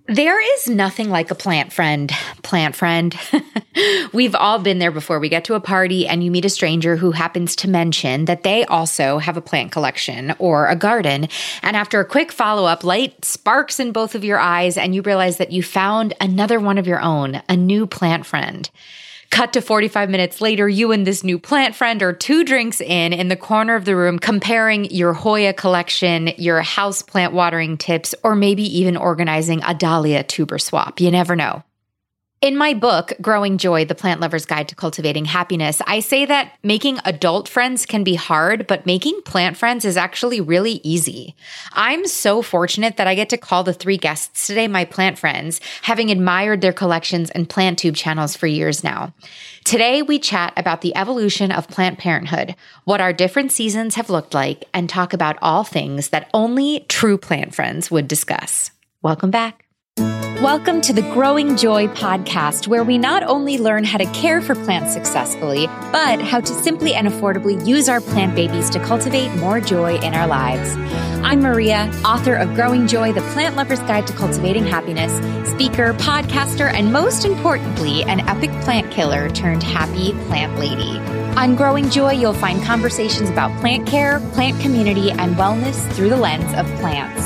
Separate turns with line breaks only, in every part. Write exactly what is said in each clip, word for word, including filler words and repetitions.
There is nothing like a plant friend, plant friend. We've all been there before. We get to a party and you meet a stranger who happens to mention that they also have a plant collection or a garden. And after a quick follow-up, light sparks in both of your eyes and you realize that you found another one of your own, a new plant friend. Cut to forty-five minutes later, you and this new plant friend are two drinks in, in the corner of the room, comparing your Hoya collection, your house plant watering tips, or maybe even organizing a dahlia tuber swap. You never know. In my book, Growing Joy, The Plant Lover's Guide to Cultivating Happiness, I say that making adult friends can be hard, but making plant friends is actually really easy. I'm so fortunate that I get to call the three guests today my plant friends, having admired their collections and plant tube channels for years now. Today, we chat about the evolution of plant parenthood, what our different seasons have looked like, and talk about all things that only true plant friends would discuss. Welcome back. Welcome to the Growing Joy podcast, where we not only learn how to care for plants successfully, but how to simply and affordably use our plant babies to cultivate more joy in our lives. I'm Maria, author of Growing Joy, The Plant Lover's Guide to Cultivating Happiness, speaker, podcaster, and most importantly, an epic plant killer turned happy plant lady. On Growing Joy, you'll find conversations about plant care, plant community, and wellness through the lens of plants.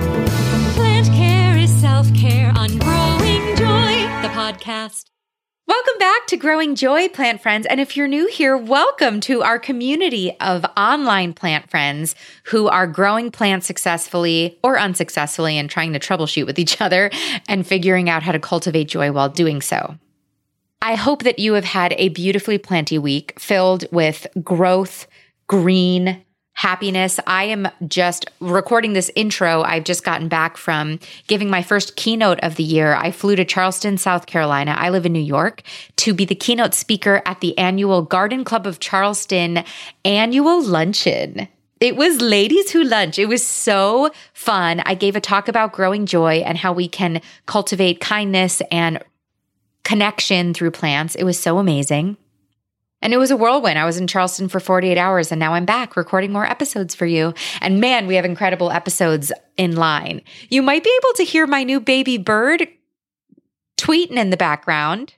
Plant care is self-care on Growing Joy, the podcast. Welcome back to Growing Joy, plant friends. And if you're new here, welcome to our community of online plant friends who are growing plants successfully or unsuccessfully and trying to troubleshoot with each other and figuring out how to cultivate joy while doing so. I hope that you have had a beautifully planty week filled with growth, green, happiness. I am just recording this intro. I've just gotten back from giving my first keynote of the year. I flew to Charleston, South Carolina. I live in New York to be the keynote speaker at the annual Garden Club of Charleston annual luncheon. It was ladies who lunch. It was so fun. I gave a talk about growing joy and how we can cultivate kindness and connection through plants. It was so amazing. And it was a whirlwind. I was in Charleston for forty-eight hours and now I'm back recording more episodes for you. And man, we have incredible episodes in line. You might be able to hear my new baby bird tweeting in the background.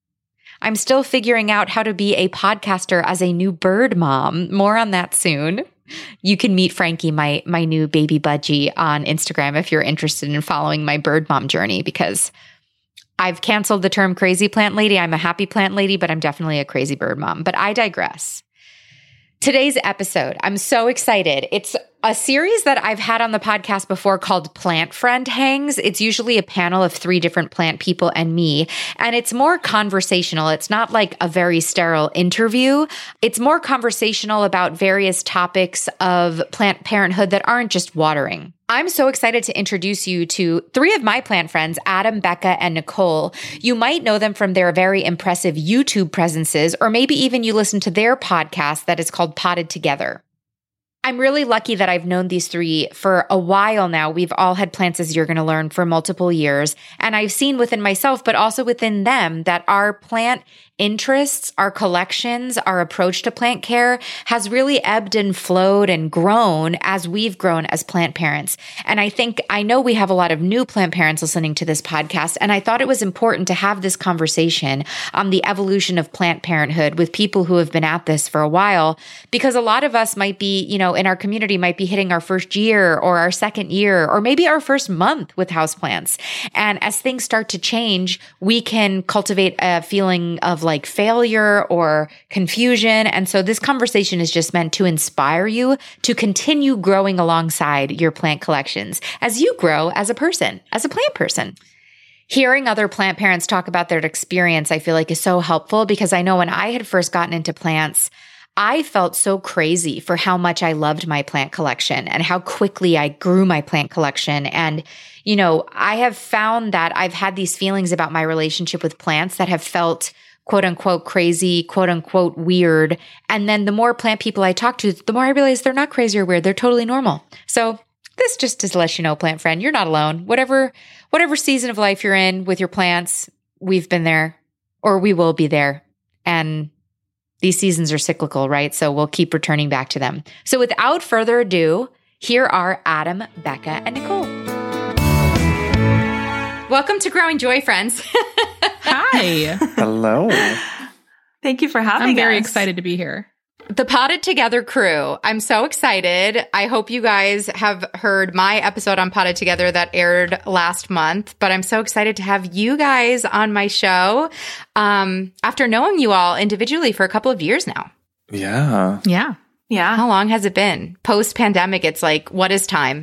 I'm still figuring out how to be a podcaster as a new bird mom. More on that soon. You can meet Frankie, my my new baby budgie, on Instagram if you're interested in following my bird mom journey, because I've canceled the term crazy plant lady. I'm a happy plant lady, but I'm definitely a crazy bird mom. But I digress. Today's episode, I'm so excited. It's a series that I've had on the podcast before called Plant Friend Hangs. It's usually a panel of three different plant people and me, and it's more conversational. It's not like a very sterile interview. It's more conversational about various topics of plant parenthood that aren't just watering. I'm so excited to introduce you to three of my plant friends, Adam, Becca, and Nicole. You might know them from their very impressive YouTube presences, or maybe even you listen to their podcast that is called Potted Together. I'm really lucky that I've known these three for a while now. We've all had plants, as you're going to learn, for multiple years. And I've seen within myself, but also within them, that our plant interests, our collections, our approach to plant care has really ebbed and flowed and grown as we've grown as plant parents. And I think, I know we have a lot of new plant parents listening to this podcast, and I thought it was important to have this conversation on the evolution of plant parenthood with people who have been at this for a while, because a lot of us might be, you know, in our community might be hitting our first year or our second year, or maybe our first month with houseplants. And as things start to change, we can cultivate a feeling of like failure or confusion. And so this conversation is just meant to inspire you to continue growing alongside your plant collections as you grow as a person, as a plant person. Hearing other plant parents talk about their experience, I feel like is so helpful, because I know when I had first gotten into plants, I felt so crazy for how much I loved my plant collection and how quickly I grew my plant collection. And, you know, I have found that I've had these feelings about my relationship with plants that have felt quote unquote crazy, quote unquote weird. And then the more plant people I talk to, the more I realize they're not crazy or weird. They're totally normal. So this just to let you know, plant friend, you're not alone. Whatever, whatever season of life you're in with your plants, we've been there, or we will be there. And these seasons are cyclical, right? So we'll keep returning back to them. So without further ado, here are Adam, Becca, and Nicole. Welcome to Growing Joy, friends.
Hi.
Hello.
Thank you for having us.
I'm very excited to be here.
The Potted Together crew. I'm so excited. I hope you guys have heard my episode on Potted Together that aired last month, but I'm so excited to have you guys on my show um, after knowing you all individually for a couple of years now.
Yeah.
Yeah.
Yeah.
How long has it been? Post-pandemic, it's like, what is time?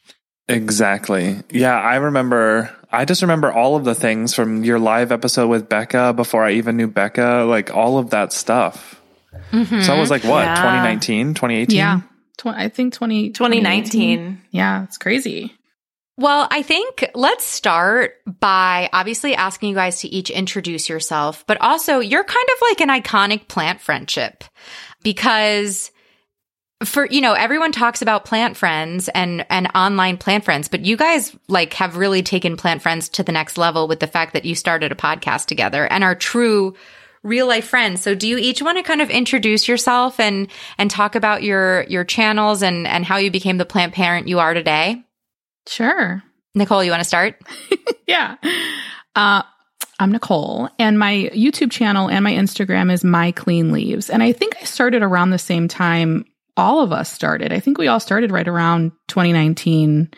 Exactly. Yeah, I remember, I just remember all of the things from your live episode with Becca before I even knew Becca, like all of that stuff. Mm-hmm. So I was like, what,
yeah.
twenty nineteen, twenty eighteen?
Yeah. Tw- I think twenty,
twenty nineteen.
Yeah, it's crazy.
Well, I think let's start by obviously asking you guys to each introduce yourself, but also you're kind of like an iconic plant friendship because for, you know, everyone talks about plant friends and, and online plant friends, but you guys like have really taken plant friends to the next level with the fact that you started a podcast together and are true real life friends. So do you each want to kind of introduce yourself and, and talk about your, your channels and, and how you became the plant parent you are today?
Sure.
Nicole, you want to start?
Yeah. Uh, I'm Nicole, and my YouTube channel and my Instagram is My Clean Leaves. And I think I started around the same time all of us started. I think we all started right around twenty nineteen,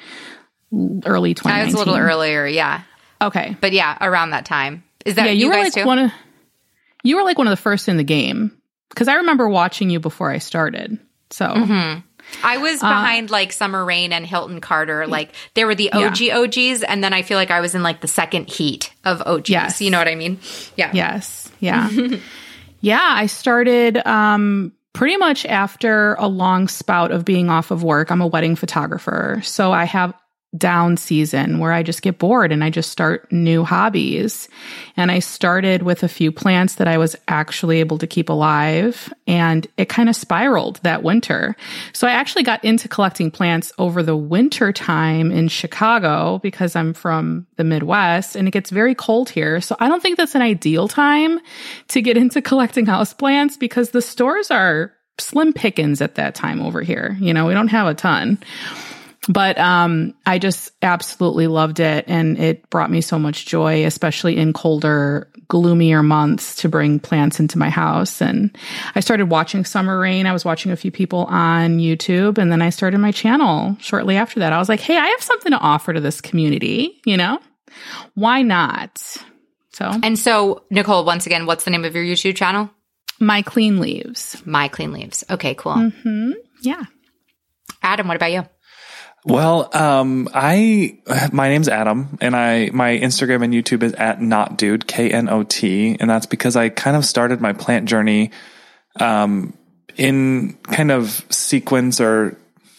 early twenty nineteen.
I was a little earlier, yeah.
Okay.
But yeah, around that time. Is that
yeah,
you,
you were
guys
like
too?
One of, you were like one of the first in the game because I remember watching you before I started. So
mm-hmm. I was behind uh, like Summer Rain and Hilton Carter. Like they were the O G yeah. O Gs. And then I feel like I was in like the second heat of O Gs.
Yes.
You know what I mean? Yeah.
Yes. Yeah. Yeah. I started um, pretty much after a long spout of being off of work. I'm a wedding photographer. So I have down season where I just get bored and I just start new hobbies. And I started with a few plants that I was actually able to keep alive, and it kind of spiraled that winter. So I actually got into collecting plants over the winter time in Chicago because I'm from the Midwest and it gets very cold here. So I don't think that's an ideal time to get into collecting houseplants because the stores are slim pickings at that time over here. You know, we don't have a ton. But um, I just absolutely loved it, and it brought me so much joy, especially in colder, gloomier months, to bring plants into my house. And I started watching Summer Rain. I was watching a few people on YouTube, and then I started my channel shortly after that. I was like, hey, I have something to offer to this community, you know? Why not? So,
And so, Nicole, once again, what's the name of your YouTube channel?
My Clean Leaves.
My Clean Leaves. Okay, cool.
Mm-hmm. Yeah.
Adam, what about you?
Well, um, I, my name's Adam, and I, my Instagram and YouTube is at Not Dude, K N O T. And that's because I kind of started my plant journey, um, in kind of sequence or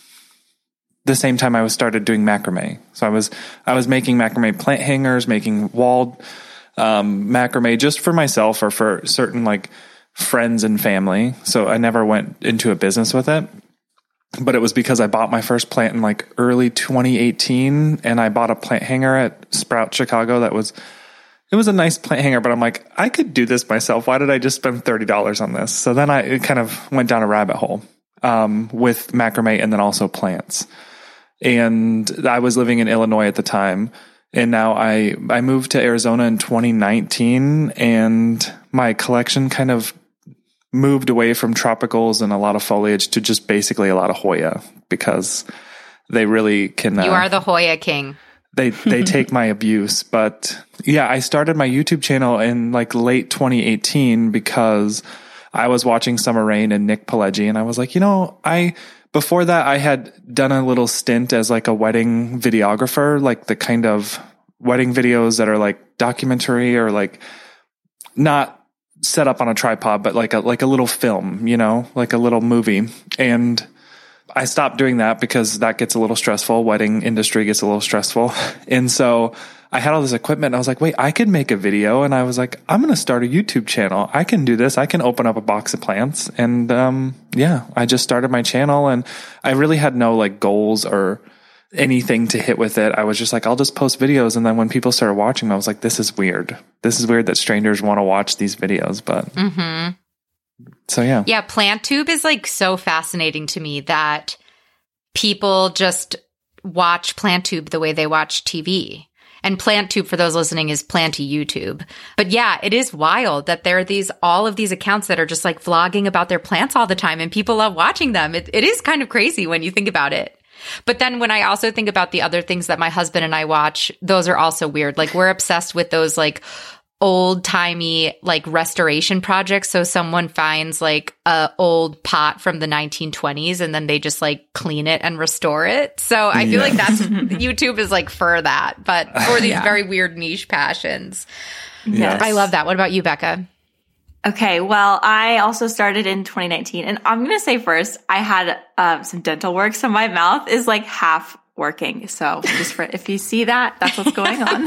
the same time I was started doing macrame. So I was, I was making macrame plant hangers, making walled, um, macrame just for myself or for certain like friends and family. So I never went into a business with it. But it was because I bought my first plant in like early twenty eighteen, and I bought a plant hanger at Sprout Chicago that was, it was a nice plant hanger, but I'm like, I could do this myself. Why did I just spend thirty dollars on this? So then I it kind of went down a rabbit hole um, with macrame and then also plants. And I was living in Illinois at the time. And now I, I moved to Arizona in twenty nineteen, and my collection kind of moved away from tropicals and a lot of foliage to just basically a lot of Hoya because they really can. Uh,
you are the Hoya king.
They they take my abuse, but yeah, I started my YouTube channel in like late twenty eighteen because I was watching Summer Rain and Nick Pileggi, and I was like, you know, I before that I had done a little stint as like a wedding videographer, like the kind of wedding videos that are like documentary or like not set up on a tripod, but like a, like a little film, you know, like a little movie. And I stopped doing that because that gets a little stressful. Wedding industry gets a little stressful. And so I had all this equipment and I was like, wait, I could make a video. And I was like, I'm going to start a YouTube channel. I can do this. I can open up a box of plants. And, um, yeah, I just started my channel, and I really had no like goals or anything to hit with it. I was just like, I'll just post videos. And then when people started watching them, I was like, this is weird. This is weird that strangers want to watch these videos. But
mm-hmm.
so, yeah.
Yeah. PlantTube is like so fascinating to me that people just watch PlantTube the way they watch T V. And PlantTube, for those listening, is Planty YouTube. But yeah, it is wild that there are these, all of these accounts that are just like vlogging about their plants all the time and people love watching them. It, it is kind of crazy when you think about it. But then when I also think about the other things that my husband and I watch, those are also weird. Like we're obsessed with those like old timey like restoration projects. So someone finds like a old pot from the nineteen twenties and then they just like clean it and restore it. So I feel yeah. like that's YouTube is like for that, but for these yeah. very weird niche passions.
Yes.
I love that. What about you, Becca?
Okay, well, I also started in twenty nineteen, and I'm going to say first, I had um, some dental work, so my mouth is like half working. So just for, if you see that, that's what's going on.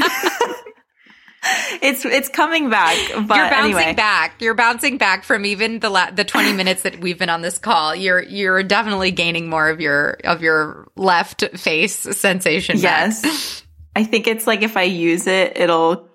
It's it's coming back, but
you're bouncing
anyway.
back. You're bouncing back from even the la- the twenty minutes that we've been on this call. You're you're definitely gaining more of your of your left face sensation.
Yes,
back.
I think it's like if I use it, it'll.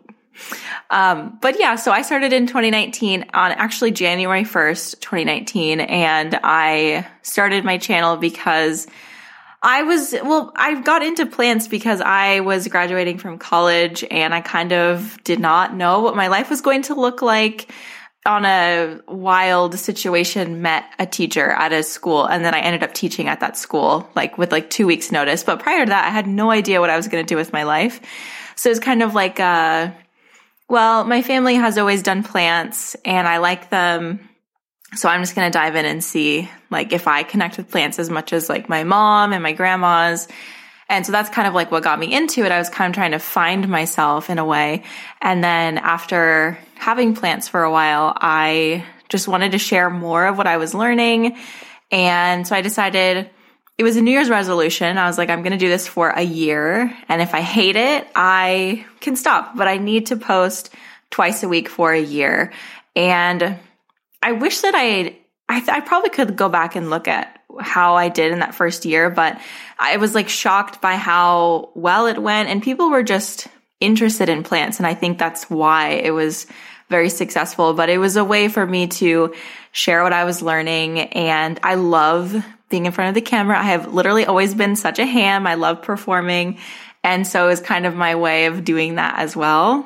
Um, but yeah, so I started in twenty nineteen on actually January first, twenty nineteen, and I started my channel because I was, well, I got into plants because I was graduating from college and I kind of did not know what my life was going to look like. On a wild situation, met a teacher at a school, and then I ended up teaching at that school, like with like two weeks notice. But prior to that, I had no idea what I was going to do with my life. So it was kind of like, uh, well, my family has always done plants and I like them. So I'm just going to dive in and see like if I connect with plants as much as like my mom and my grandmas. And so that's kind of like what got me into it. I was kind of trying to find myself in a way. And then after having plants for a while, I just wanted to share more of what I was learning. And so I decided it was a New Year's resolution. I was like, I'm going to do this for a year. And if I hate it, I can stop, but I need to post twice a week for a year. And I wish that I, I, I probably could go back and look at how I did in that first year, but I was like shocked by how well it went and people were just interested in plants. And I think that's why it was very successful, but it was a way for me to share what I was learning. And I love being in front of the camera. I have literally always been such a ham. I love performing. And so it was kind of my way of doing that as well.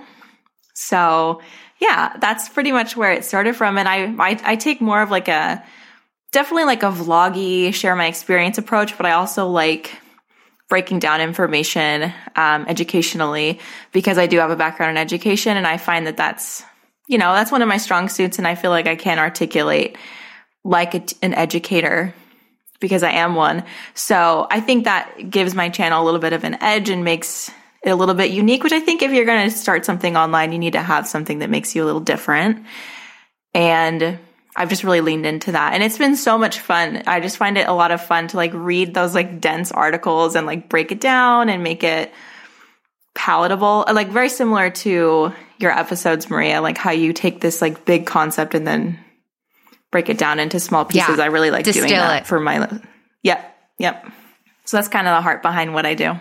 So yeah, that's pretty much where it started from. And I, I, I take more of like a, definitely like a vloggy, share my experience approach, but I also like breaking down information, um, educationally, because I do have a background in education. And I find that that's, you know, that's one of my strong suits. And I feel like I can articulate like a, an educator because I am one. So I think that gives my channel a little bit of an edge and makes it a little bit unique, which I think if you're going to start something online, you need to have something that makes you a little different. And I've just really leaned into that. And it's been so much fun. I just find it a lot of fun to like read those like dense articles and like break it down and make it palatable. Like very similar to your episodes, Maria, like how you take this like big concept and then break it down into small pieces. Yeah, I really like doing that it. for my, yep, yep. So that's kind of the heart behind what I do.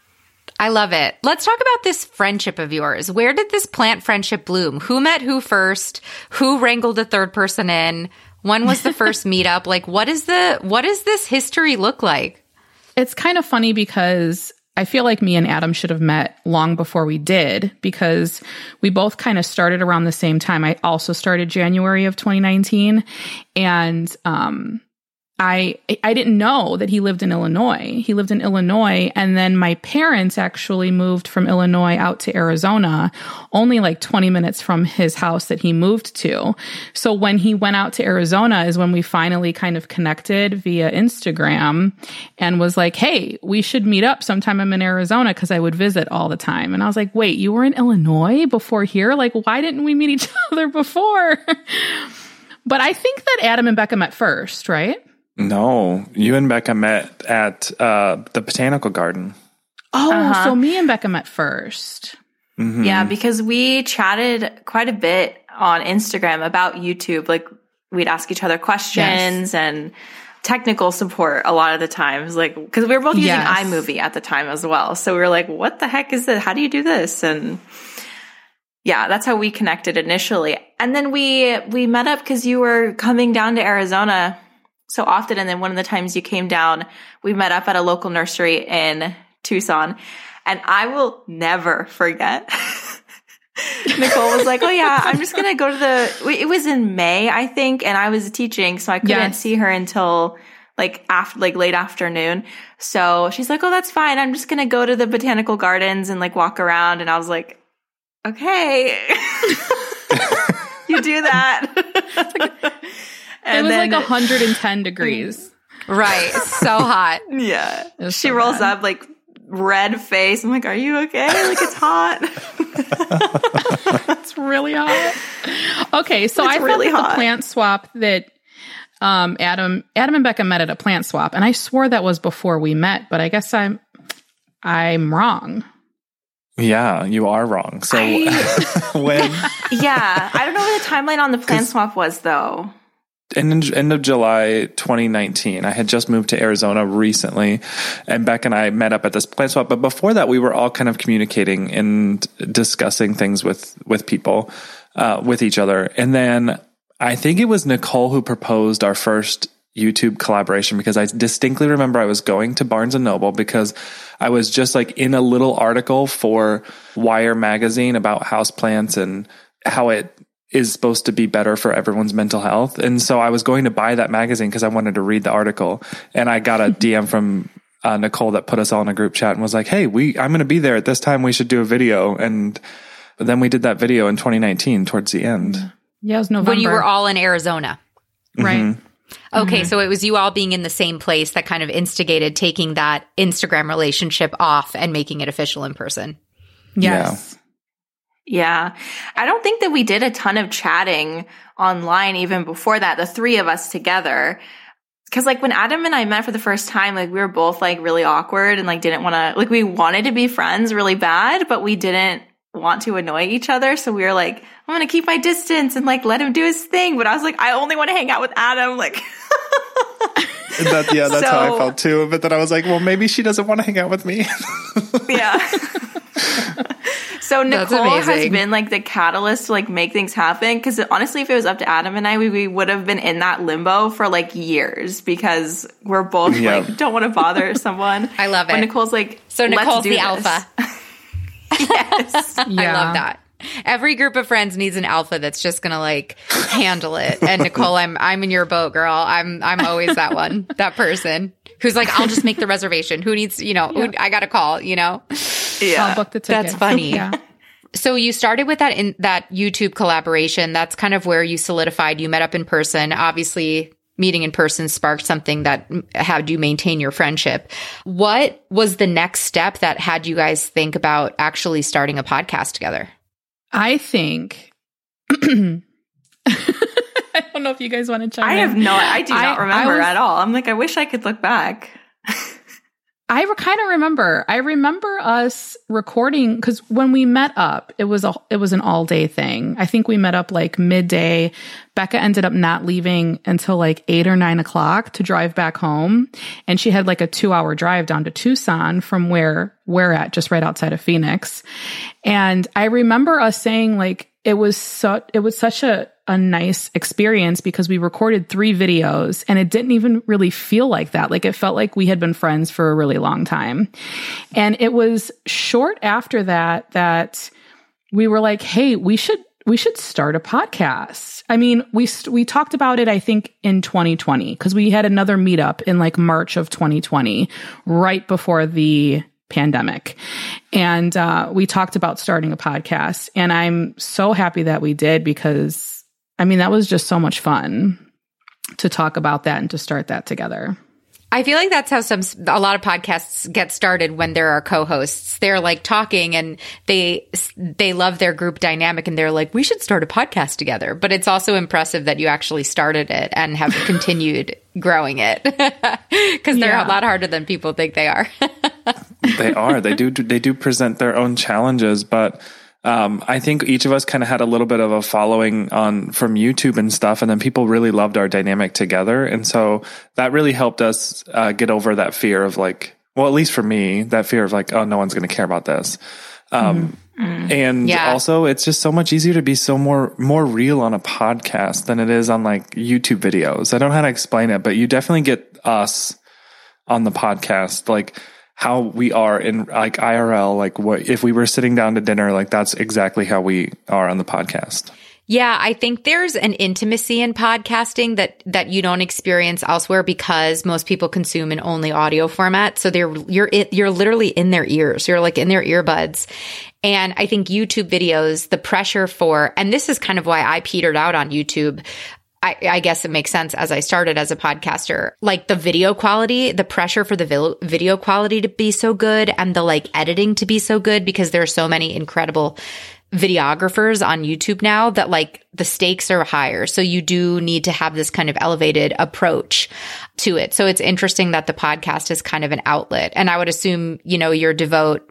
I love it. Let's talk about this friendship of yours. Where did this plant friendship bloom? Who met who first? Who wrangled a third person in? When was the first meetup? Like, what is the, what does this history look like?
It's kind of funny because I feel like me and Adam should have met long before we did because we both kind of started around the same time. I also started January of twenty nineteen and, um, I I didn't know that he lived in Illinois. He lived in Illinois, and then my parents actually moved from Illinois out to Arizona, only like twenty minutes from his house that he moved to. So when he went out to Arizona is when we finally kind of connected via Instagram and was like, hey, we should meet up sometime. I'm in Arizona because I would visit all the time. And I was like, wait, you were in Illinois before here? Like, why didn't we meet each other before? But I think that Adam and Becca met first, right?
No, you and Becca met at uh, the botanical garden.
Oh,
uh-huh.
So me and Becca met first.
Mm-hmm.
Yeah, because we chatted quite a bit on Instagram about YouTube. Like we'd ask each other questions yes. and technical support a lot of the times. Like, because we were both using
yes.
iMovie at the time as well. So we were like, what the heck is this? How do you do this? And yeah, that's how we connected initially. And then we, we met up because you were coming down to Arizona so often. And then one of the times you came down, we met up at a local nursery in Tucson. And I will never forget. Nicole was like, oh yeah, I'm just going to go to the, it was in May, I think. And I was teaching, so I couldn't yes. see her until like after, like late afternoon. So she's like, oh, that's fine. I'm just going to go to the botanical gardens and like walk around. And I was like, okay, you do that.
And it was then, like one hundred ten degrees.
Right. So hot.
Yeah. She
so
rolls
bad.
up like red face. I'm like, are you okay? Like it's hot.
It's really hot. Okay. So
it's
I
really
thought that
hot.
the plant swap that um, Adam, Adam and Becca met at a plant swap. And I swore that was before we met, but I guess I'm, I'm wrong.
Yeah, you are wrong. So
I,
when,
yeah, I don't know what the timeline on the plant swap was though.
End, end of July twenty nineteen. I had just moved to Arizona recently, and Beck and I met up at this plant swap. But before that, we were all kind of communicating and discussing things with with people, uh, with each other. And then I think it was Nicole who proposed our first YouTube collaboration, because I distinctly remember I was going to Barnes and Noble because I was just like in a little article for Wire magazine about houseplants and how it is supposed to be better for everyone's mental health. And so I was going to buy that magazine because I wanted to read the article. And I got a D M from uh, Nicole that put us all in a group chat and was like, hey, we, I'm going to be there at this time. We should do a video. And then we did that video in twenty nineteen towards the end.
Yeah, it was November.
When you were all in Arizona.
Right.
Mm-hmm.
Okay,
Mm-hmm.
so it was you all being in the same place that kind of instigated taking that Instagram relationship off and making it official in person.
Yes.
Yeah. I don't think that we did a ton of chatting online even before that, the three of us together. Cause like when Adam and I met for the first time, like we were both like really awkward and like didn't want to, like we wanted to be friends really bad, but we didn't want to annoy each other. So we were like, I'm going to keep my distance and like let him do his thing. But I was like, I only want to hang out with Adam. Like,
that, yeah, that's
so,
how I felt too. But then I was like, well, maybe she doesn't want to hang out with me.
Yeah. So Nicole has been like the catalyst to like make things happen. Cause honestly, if it was up to Adam and I, we, we would have been in that limbo for like years because we're both
yeah.
like, don't want to bother someone.
I love it.
But Nicole's like,
so Nicole's the
this.
alpha.
Yes.
Yeah. I love that. Every group of friends needs an alpha that's just gonna like handle it. And Nicole, I'm I'm in your boat, girl. I'm I'm always that one, that person who's like, I'll just make the reservation. Who needs, you know,
yeah.
who, I got to call, you know.
Yeah,
I'll book the ticket.
That's funny.
Yeah.
So you started with that in that YouTube collaboration. That's kind of where you solidified. You met up in person. Obviously, meeting in person sparked something that had you maintain your friendship. What was the next step that had you guys think about actually starting a podcast together?
I think, I don't know if you guys want to chime
I
in.
have no, I do not
I,
remember
I was,
at all. I'm like, I wish I could look back.
I re- kind of remember. I remember us recording because when we met up, it was a it was an all day thing. I think we met up like midday. Becca ended up not leaving until like eight or nine o'clock to drive back home, and she had like a two hour drive down to Tucson from where we're at, just right outside of Phoenix. And I remember us saying like it was so it was such a a nice experience because we recorded three videos and it didn't even really feel like that. Like it felt like we had been friends for a really long time. And it was short after that, that we were like, hey, we should, we should start a podcast. I mean, we, we talked about it, I think in twenty twenty, because we had another meetup in like March of twenty twenty, right before the pandemic. And, uh, we talked about starting a podcast, and I'm so happy that we did because I mean, that was just so much fun to talk about that and to start that together.
I feel like that's how some a lot of podcasts get started when there are co-hosts. They're like talking and they they love their group dynamic and they're like, we should start a podcast together. But it's also impressive that you actually started it and have continued growing it because they're
Yeah.
a lot harder than people think they are.
They are. They do. They do present their own challenges, but. Um, I think each of us kind of had a little bit of a following on from YouTube and stuff, and then people really loved our dynamic together, and so that really helped us uh, get over that fear of like, well, at least for me, that fear of like, oh, no one's going to care about this. Um, mm-hmm. And
yeah.
also, it's just so much easier to be so more more real on a podcast than it is on like YouTube videos. I don't know how to explain it, but you definitely get us on the podcast, like. how we are in like I R L, like what if we were sitting down to dinner, like that's exactly how we are on the podcast.
Yeah, I think there's an intimacy in podcasting that that you don't experience elsewhere because most people consume in only audio format. So they're you're you're literally in their ears. You're like in their earbuds. And I think YouTube videos, the pressure for, and this is kind of why I petered out on YouTube. I, I guess it makes sense as I started as a podcaster, like the video quality, the pressure for the video quality to be so good and the like editing to be so good because there are so many incredible videographers on YouTube now that like the stakes are higher. So you do need to have this kind of elevated approach to it. So it's interesting that the podcast is kind of an outlet. And I would assume, you know, your devout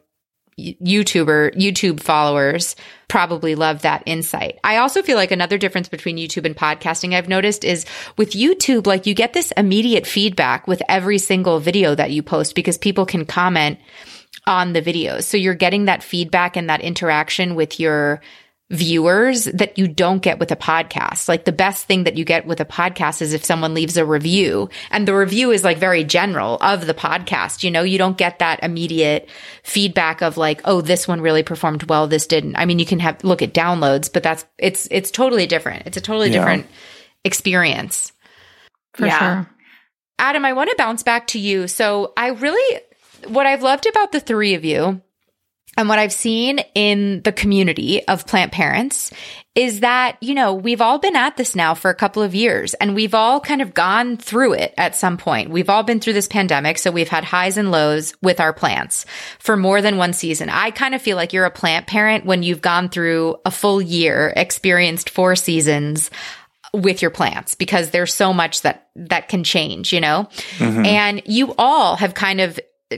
YouTuber, YouTube followers probably love that insight. I also feel like another difference between YouTube and podcasting I've noticed is with YouTube, like you get this immediate feedback with every single video that you post because people can comment on the videos. So you're getting that feedback and that interaction with your viewers that you don't get with a podcast. Like the best thing that you get with a podcast is if someone leaves a review and the review is like very general of the podcast. You know, you don't get that immediate feedback of like, oh, this one really performed well. This didn't. I mean, you can have look at downloads, but that's, it's, it's totally different. It's a totally
yeah.
different experience.
For
yeah.
sure.
Adam, I want to bounce back to you. So I really, what I've loved about the three of you and what I've seen in the community of plant parents is that, you know, we've all been at this now for a couple of years and we've all kind of gone through it at some point. We've all been through this pandemic. So we've had highs and lows with our plants for more than one season. I kind of feel like you're a plant parent when you've gone through a full year, experienced four seasons with your plants because there's so much that, that can change, you know, mm-hmm. and you all have kind of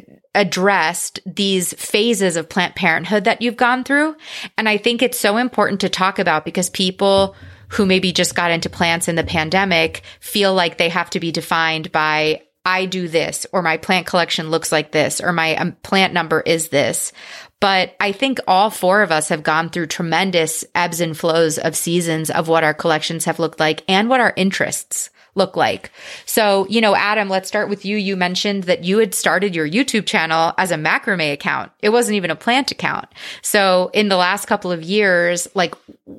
addressed these phases of plant parenthood that you've gone through. And I think it's so important to talk about because people who maybe just got into plants in the pandemic feel like they have to be defined by, I do this, or my plant collection looks like this, or my um, plant number is this. But I think all four of us have gone through tremendous ebbs and flows of seasons of what our collections have looked like and what our interests look like. So, you know, Adam, let's start with you. You mentioned that you had started your YouTube channel as a macrame account. It wasn't even a plant account. So in the last couple of years, like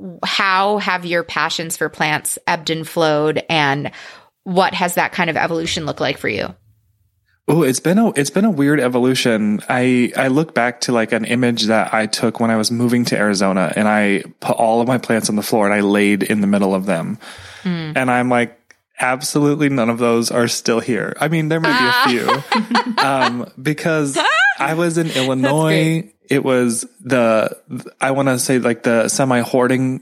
how have your passions for plants ebbed and flowed and what has that kind of evolution look like for you?
Oh, it's been a it's been a weird evolution. I I look back to like an image that I took when I was moving to Arizona and I put all of my plants on the floor and I laid in the middle of them. Mm. And I'm like, absolutely none of those are still here. I mean, there might be a few. um, because I was in Illinois. It was the, I want to say like the semi-hoarding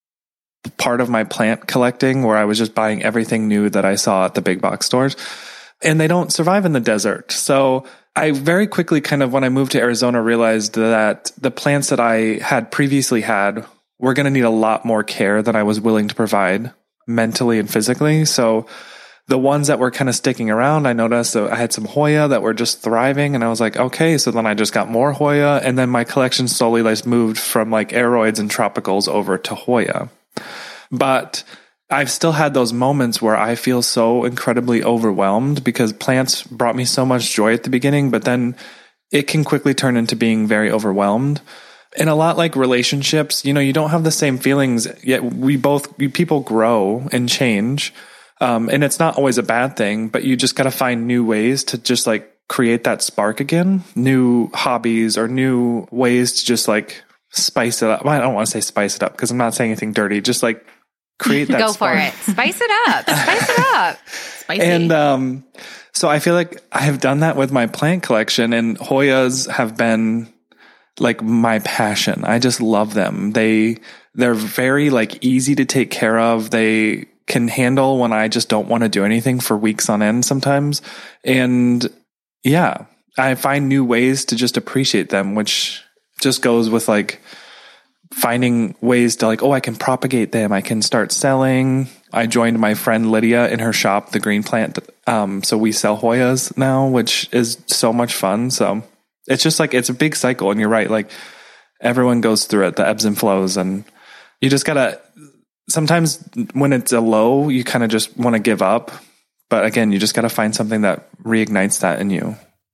part of my plant collecting where I was just buying everything new that I saw at the big box stores. And they don't survive in the desert. So I very quickly kind of, when I moved to Arizona, realized that the plants that I had previously had were going to need a lot more care than I was willing to provide mentally and physically. So the ones that were kind of sticking around, I noticed that I had some Hoya that were just thriving. And I was like, okay. So then I just got more Hoya. And then my collection slowly like moved from like aeroids and tropicals over to Hoya. But I've still had those moments where I feel so incredibly overwhelmed because plants brought me so much joy at the beginning, but then it can quickly turn into being very overwhelmed. And a lot like relationships, you know, you don't have the same feelings, yet we both, we, people grow and change. Um, and it's not always a bad thing, but you just got to find new ways to just like create that spark again, new hobbies or new ways to just like spice it up. Well, I don't want to say spice it up because I'm not saying anything dirty. Just like create that
Go
spark.
for it. Spice it up. Spice it up. Spicy.
And, um, so I feel like I have done that with my plant collection and Hoyas have been like my passion. I just love them. They, they're very like easy to take care of. They can handle when I just don't want to do anything for weeks on end sometimes. And yeah, I find new ways to just appreciate them, which just goes with like finding ways to like, oh, I can propagate them. I can start selling. I joined my friend Lydia in her shop, The Green Plant. Um, so we sell Hoyas now, which is so much fun. So it's just like, it's a big cycle. And you're right. Like everyone goes through it, the ebbs and flows. And you just gotta, sometimes when it's a low, you kind of just want to give up. But again, you just got to find something that reignites that in you.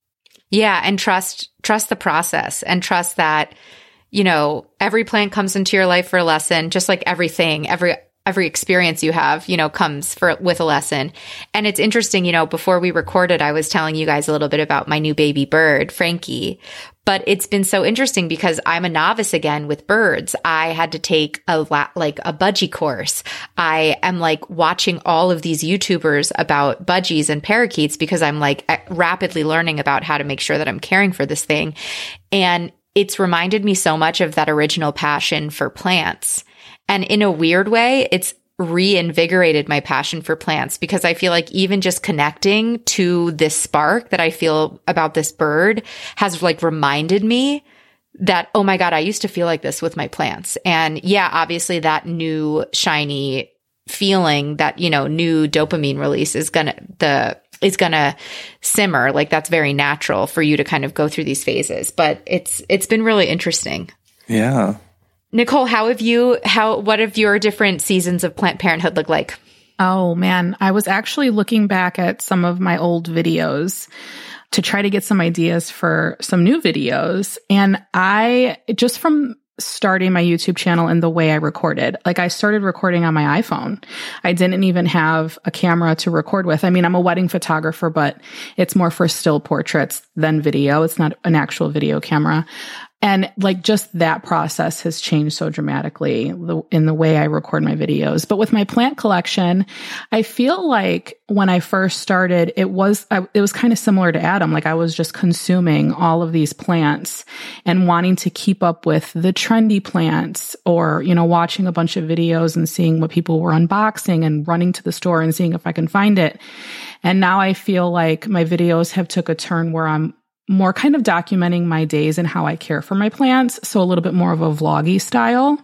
Yeah. And trust, trust the process and trust that, you know, every plant comes into your life for a lesson, just like everything, every, every experience you have, you know, comes for with a lesson. And it's interesting, you know, before we recorded, I was telling you guys a little bit about my new baby bird, Frankie. But it's been so interesting because I'm a novice again with birds. I had to take a la- like a budgie course. I am like watching all of these YouTubers about budgies and parakeets because I'm like rapidly learning about how to make sure that I'm caring for this thing. And it's reminded me so much of that original passion for plants. And in a weird way, it's reinvigorated my passion for plants because I feel like even just connecting to this spark that I feel about this bird has like reminded me that, oh my God, I used to feel like this with my plants. And yeah, obviously that new shiny feeling, that, you know, new dopamine release is gonna, the, is gonna simmer. Like that's very natural for you to kind of go through these phases, but it's, it's been really interesting.
Yeah.
Nicole, how have you, how, what have your different seasons of plant parenthood look like?
Oh man, I was actually looking back at some of my old videos to try to get some ideas for some new videos. And I, just from starting my YouTube channel and the way I recorded, like I started recording on my iPhone. I didn't even have a camera to record with. I mean, I'm a wedding photographer, but it's more for still portraits than video. It's not an actual video camera. And like just that process has changed so dramatically in the way I record my videos. But with my plant collection, I feel like when I first started, it was, I, it was kind of similar to Adam. Like I was just consuming all of these plants and wanting to keep up with the trendy plants, or, you know, watching a bunch of videos and seeing what people were unboxing and running to the store and seeing if I can find it. And now I feel like my videos have took a turn where I'm more kind of documenting my days and how I care for my plants. So a little bit more of a vloggy style,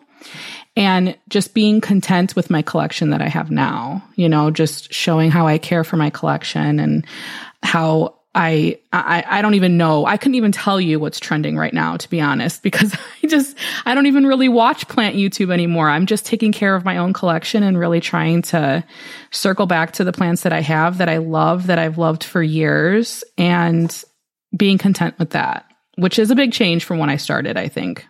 and just being content with my collection that I have now, you know, just showing how I care for my collection and how I, I, I don't even know. I couldn't even tell you what's trending right now, to be honest, because I just, I don't even really watch plant YouTube anymore. I'm just taking care of my own collection and really trying to circle back to the plants that I have, that I love, that I've loved for years, and being content with that, which is a big change from when I started, I think.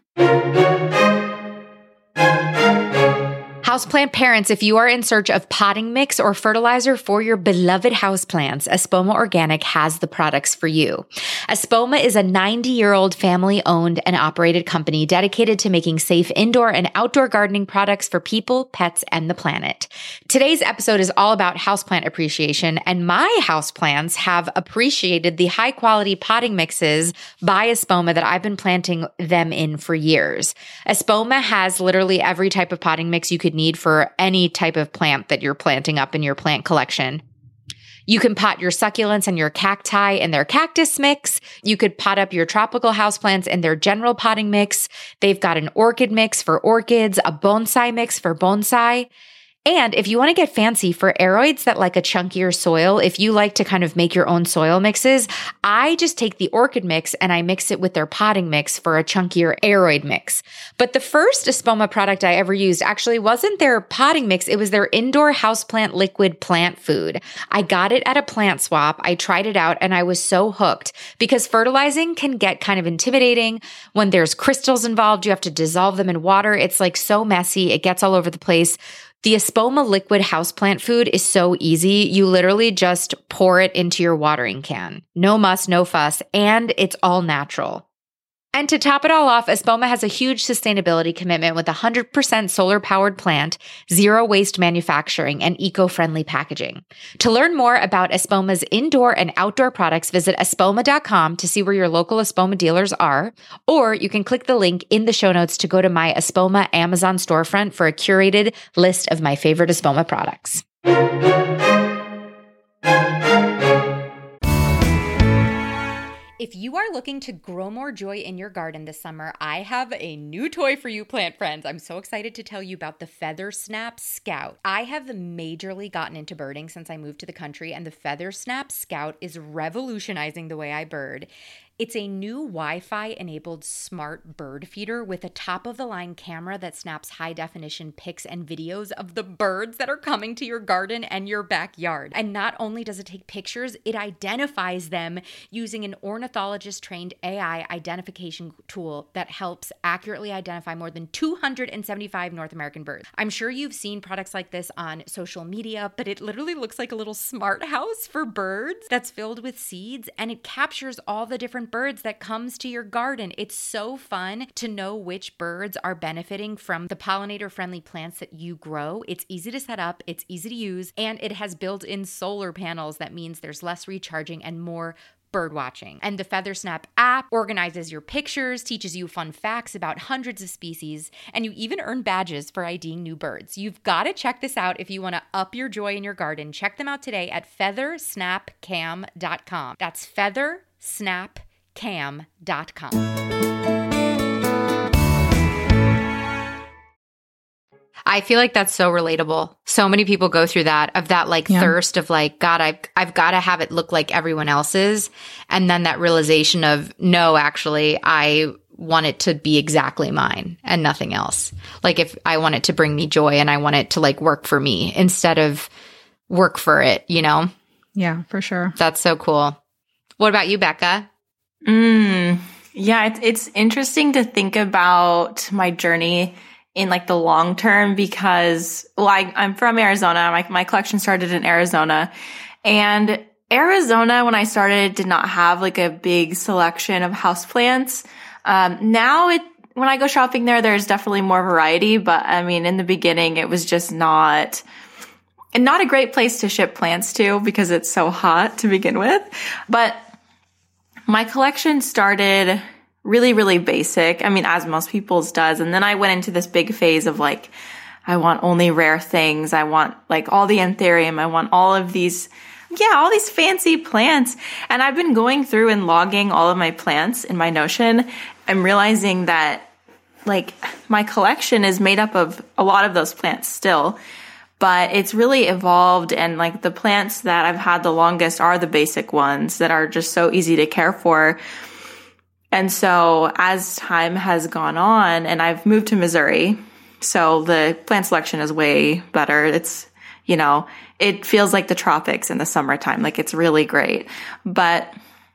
Houseplant parents, if you are in search of potting mix or fertilizer for your beloved houseplants, Espoma Organic has the products for you. Espoma is a ninety-year-old family-owned and operated company dedicated to making safe indoor and outdoor gardening products for people, pets, and the planet. Today's episode is all about houseplant appreciation, and my houseplants have appreciated the high-quality potting mixes by Espoma that I've been planting them in for years. Espoma has literally every type of potting mix you could need for any type of plant that you're planting up in your plant collection. You can pot your succulents and your cacti in their cactus mix. You could pot up your tropical houseplants in their general potting mix. They've got an orchid mix for orchids, a bonsai mix for bonsai. And if you want to get fancy for aroids that like a chunkier soil, if you like to kind of make your own soil mixes, I just take the orchid mix and I mix it with their potting mix for a chunkier aroid mix. But the first Espoma product I ever used actually wasn't their potting mix. It was their indoor houseplant liquid plant food. I got it at a plant swap. I tried it out and I was so hooked because fertilizing can get kind of intimidating. When there's crystals involved, you have to dissolve them in water. It's like so messy. It gets all over the place. The Espoma liquid houseplant food is so easy. You literally just pour it into your watering can. No muss, no fuss, and it's all natural. And to top it all off, Espoma has a huge sustainability commitment with a one hundred percent solar-powered plant, zero waste manufacturing, and eco-friendly packaging. To learn more about Espoma's indoor and outdoor products, visit espoma dot com to see where your local Espoma dealers are, or you can click the link in the show notes to go to my Espoma Amazon storefront for a curated list of my favorite Espoma products. If you are looking to grow more joy in your garden this summer, I have a new toy for you, plant friends. I'm so excited to tell you about the Feather Snap Scout. I have majorly gotten into birding since I moved to the country, and the Feather Snap Scout is revolutionizing the way I bird. It's a new Wi-Fi enabled smart bird feeder with a top-of-the-line camera that snaps high-definition pics and videos of the birds that are coming to your garden and your backyard. And not only does it take pictures, it identifies them using an ornithologist-trained A I identification tool that helps accurately identify more than two hundred seventy-five North American birds. I'm sure you've seen products like this on social media, but it literally looks like a little smart house for birds that's filled with seeds, and it captures all the different birds that comes to your garden. It's so fun to know which birds are benefiting from the pollinator-friendly plants that you grow. It's easy to set up, it's easy to use, and it has built-in solar panels. That means there's less recharging and more bird watching. And the FeatherSnap app organizes your pictures, teaches you fun facts about hundreds of species, and you even earn badges for IDing new birds. You've got to check this out if you want to up your joy in your garden. Check them out today at feather snap cam dot com. That's feather snap cam dot com. I feel like that's so relatable. So many people go through that, of that like yeah. thirst of like, God, I've, I've got to have it look like everyone else's. And then that realization of, no, actually, I want it to be exactly mine and nothing else. Like if I want it to bring me joy and I want it to like work for me instead of work for it, you know?
Yeah, for sure.
That's so cool. What about you, Becca?
Mm, yeah, it's, it's interesting to think about my journey in like the long term because, well, I, I'm from Arizona. My, my collection started in Arizona, and Arizona, when I started, did not have like a big selection of houseplants. Um, now it, when I go shopping there, there's definitely more variety, but I mean, in the beginning, it was just not, and not a great place to ship plants to because it's so hot to begin with. But my collection started really, really basic. I mean, as most people's does. And then I went into this big phase of like, I want only rare things. I want like all the anthurium. I want all of these, yeah, all these fancy plants. And I've been going through and logging all of my plants in my Notion. I'm realizing that like my collection is made up of a lot of those plants still, but it's really evolved. And like the plants that I've had the longest are the basic ones that are just so easy to care for. And so as time has gone on, and I've moved to Missouri, so the plant selection is way better. It's, you know, it feels like the tropics in the summertime. Like it's really great. But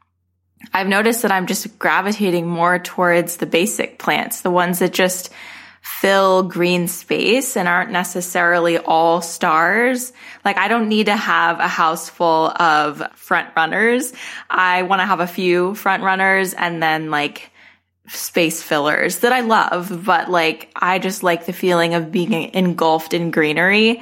I've noticed that I'm just gravitating more towards the basic plants, the ones that just fill green space and aren't necessarily all stars. Like I don't need to have a house full of front runners. I want to have a few front runners and then like space fillers that I love, but like I just like the feeling of being engulfed in greenery.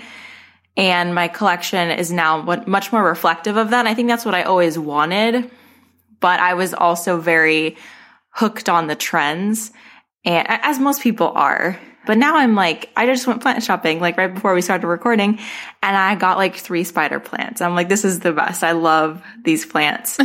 And my collection is now much more reflective of that. And I think that's what I always wanted, but I was also very hooked on the trends. And as most people are. But now I'm like, I just went plant shopping like right before we started recording, and I got like three spider plants. I'm like, this is the best. I love these plants.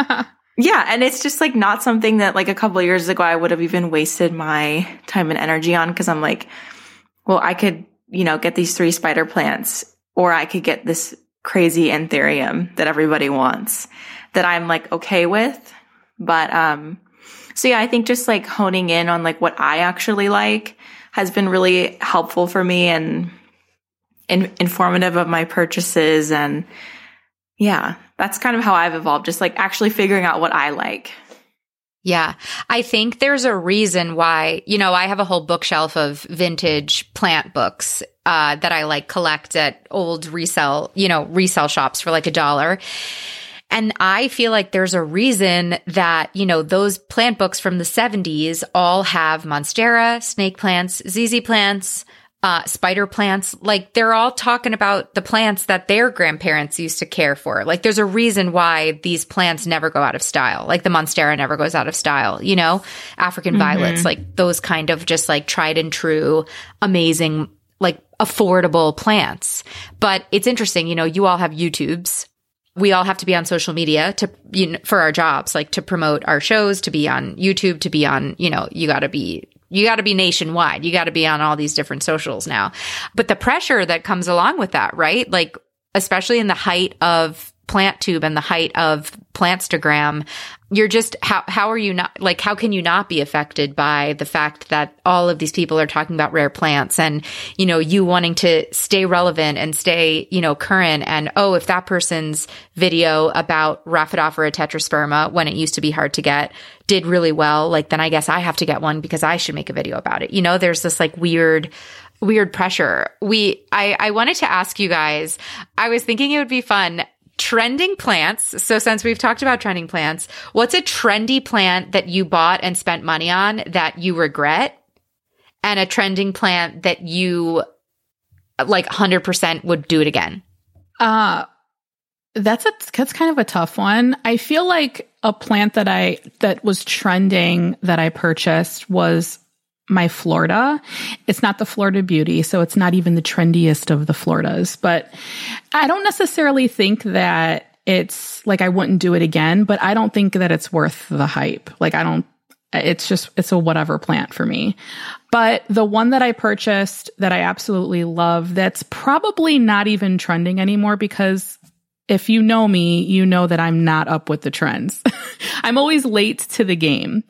Yeah. And it's just like not something that like a couple of years ago I would have even wasted my time and energy on, because I'm like, well, I could, you know, get these three spider plants, or I could get this crazy anthurium that everybody wants that I'm like okay with. But, um, So yeah, I think just like honing in on like what I actually like has been really helpful for me and in, informative of my purchases. And yeah, that's kind of how I've evolved, just like actually figuring out what I like.
Yeah. I think there's a reason why, you know, I have a whole bookshelf of vintage plant books uh, that I like collect at old resell, you know, resell shops for like a dollar. And I feel like there's a reason that, you know, those plant books from the seventies all have monstera, snake plants, Z Z plants, uh, spider plants. Like they're all talking about the plants that their grandparents used to care for. Like there's a reason why these plants never go out of style. Like the monstera never goes out of style, you know, African mm-hmm. violets, like those kind of just like tried and true, amazing, like affordable plants. But it's interesting, you know, you all have YouTubes. We all have to be on social media to, you know, for our jobs, like to promote our shows, to be on YouTube, to be on, you know, you got to be, you got to be nationwide. You got to be on all these different socials now. But the pressure that comes along with that, right? Like, especially in the height of plant tube and the height of Plantstagram, you're just, how, how are you not, like, how can you not be affected by the fact that all of these people are talking about rare plants and, you know, you wanting to stay relevant and stay, you know, current. And, oh, if that person's video about Rhaphidophora tetrasperma, when it used to be hard to get, did really well, like, then I guess I have to get one because I should make a video about it. You know, there's this like weird, weird pressure. We, I, I wanted to ask you guys, I was thinking it would be fun. Trending plants. So since we've talked about trending plants, what's a trendy plant that you bought and spent money on that you regret? And a trending plant that you like one hundred percent would do it again?
Uh, that's a, that's kind of a tough one. I feel like a plant that I, that was trending that I purchased was my Florida. It's not the Florida Beauty, so it's not even the trendiest of the Floridas, but I don't necessarily think that it's like I wouldn't do it again, but I don't think that it's worth the hype. Like I don't, it's just, it's a whatever plant for me. But the one that I purchased that I absolutely love, that's probably not even trending anymore because if you know me, you know that I'm not up with the trends. I'm always late to the game.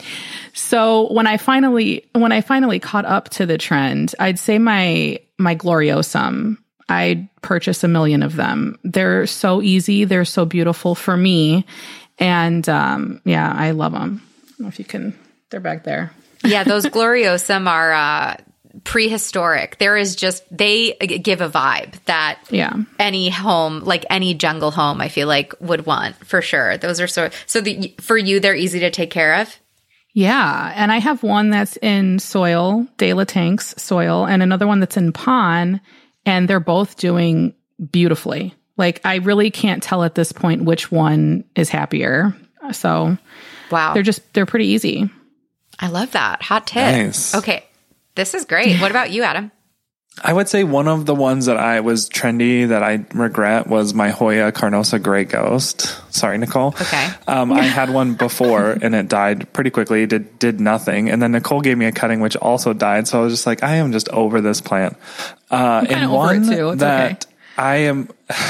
So when I finally, when I finally caught up to the trend, I'd say my, my Gloriosum, I purchased a million of them. They're so easy. They're so beautiful for me. And, um, yeah, I love them. I don't know if you can, they're back there.
Yeah. Those Gloriosum are, uh, prehistoric. There is just, they give a vibe that
yeah.
any home, like any jungle home, I feel like would want for sure. Those are so, so the, for you, they're easy to take care of.
Yeah. And I have one that's in soil, De La Tank's soil, and another one that's in pond, and they're both doing beautifully. Like I really can't tell at this point which one is happier. So
wow.
They're just, they're pretty easy.
I love that. Hot tip.
Nice.
Okay. This is great. What about you, Adam?
I would say one of the ones that I was trendy that I regret was my Hoya Carnosa Gray Ghost. Sorry, Nicole.
Okay.
Um, I had one before and it died pretty quickly. It did, did nothing. And then Nicole gave me a cutting, which also died. So I was just like, I am just over this plant. Uh, and
over
one
it too. It's
that
okay.
I am,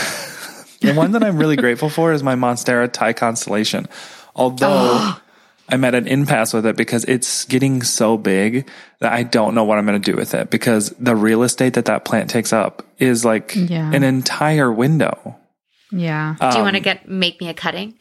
the one that I'm really grateful for is my Monstera Thai Constellation. Although I'm at an impasse with it because it's getting so big that I don't know what I'm going to do with it because the real estate that that plant takes up is like
yeah.
an entire window.
Yeah.
Um, do you
Um,
want to get make me a cutting?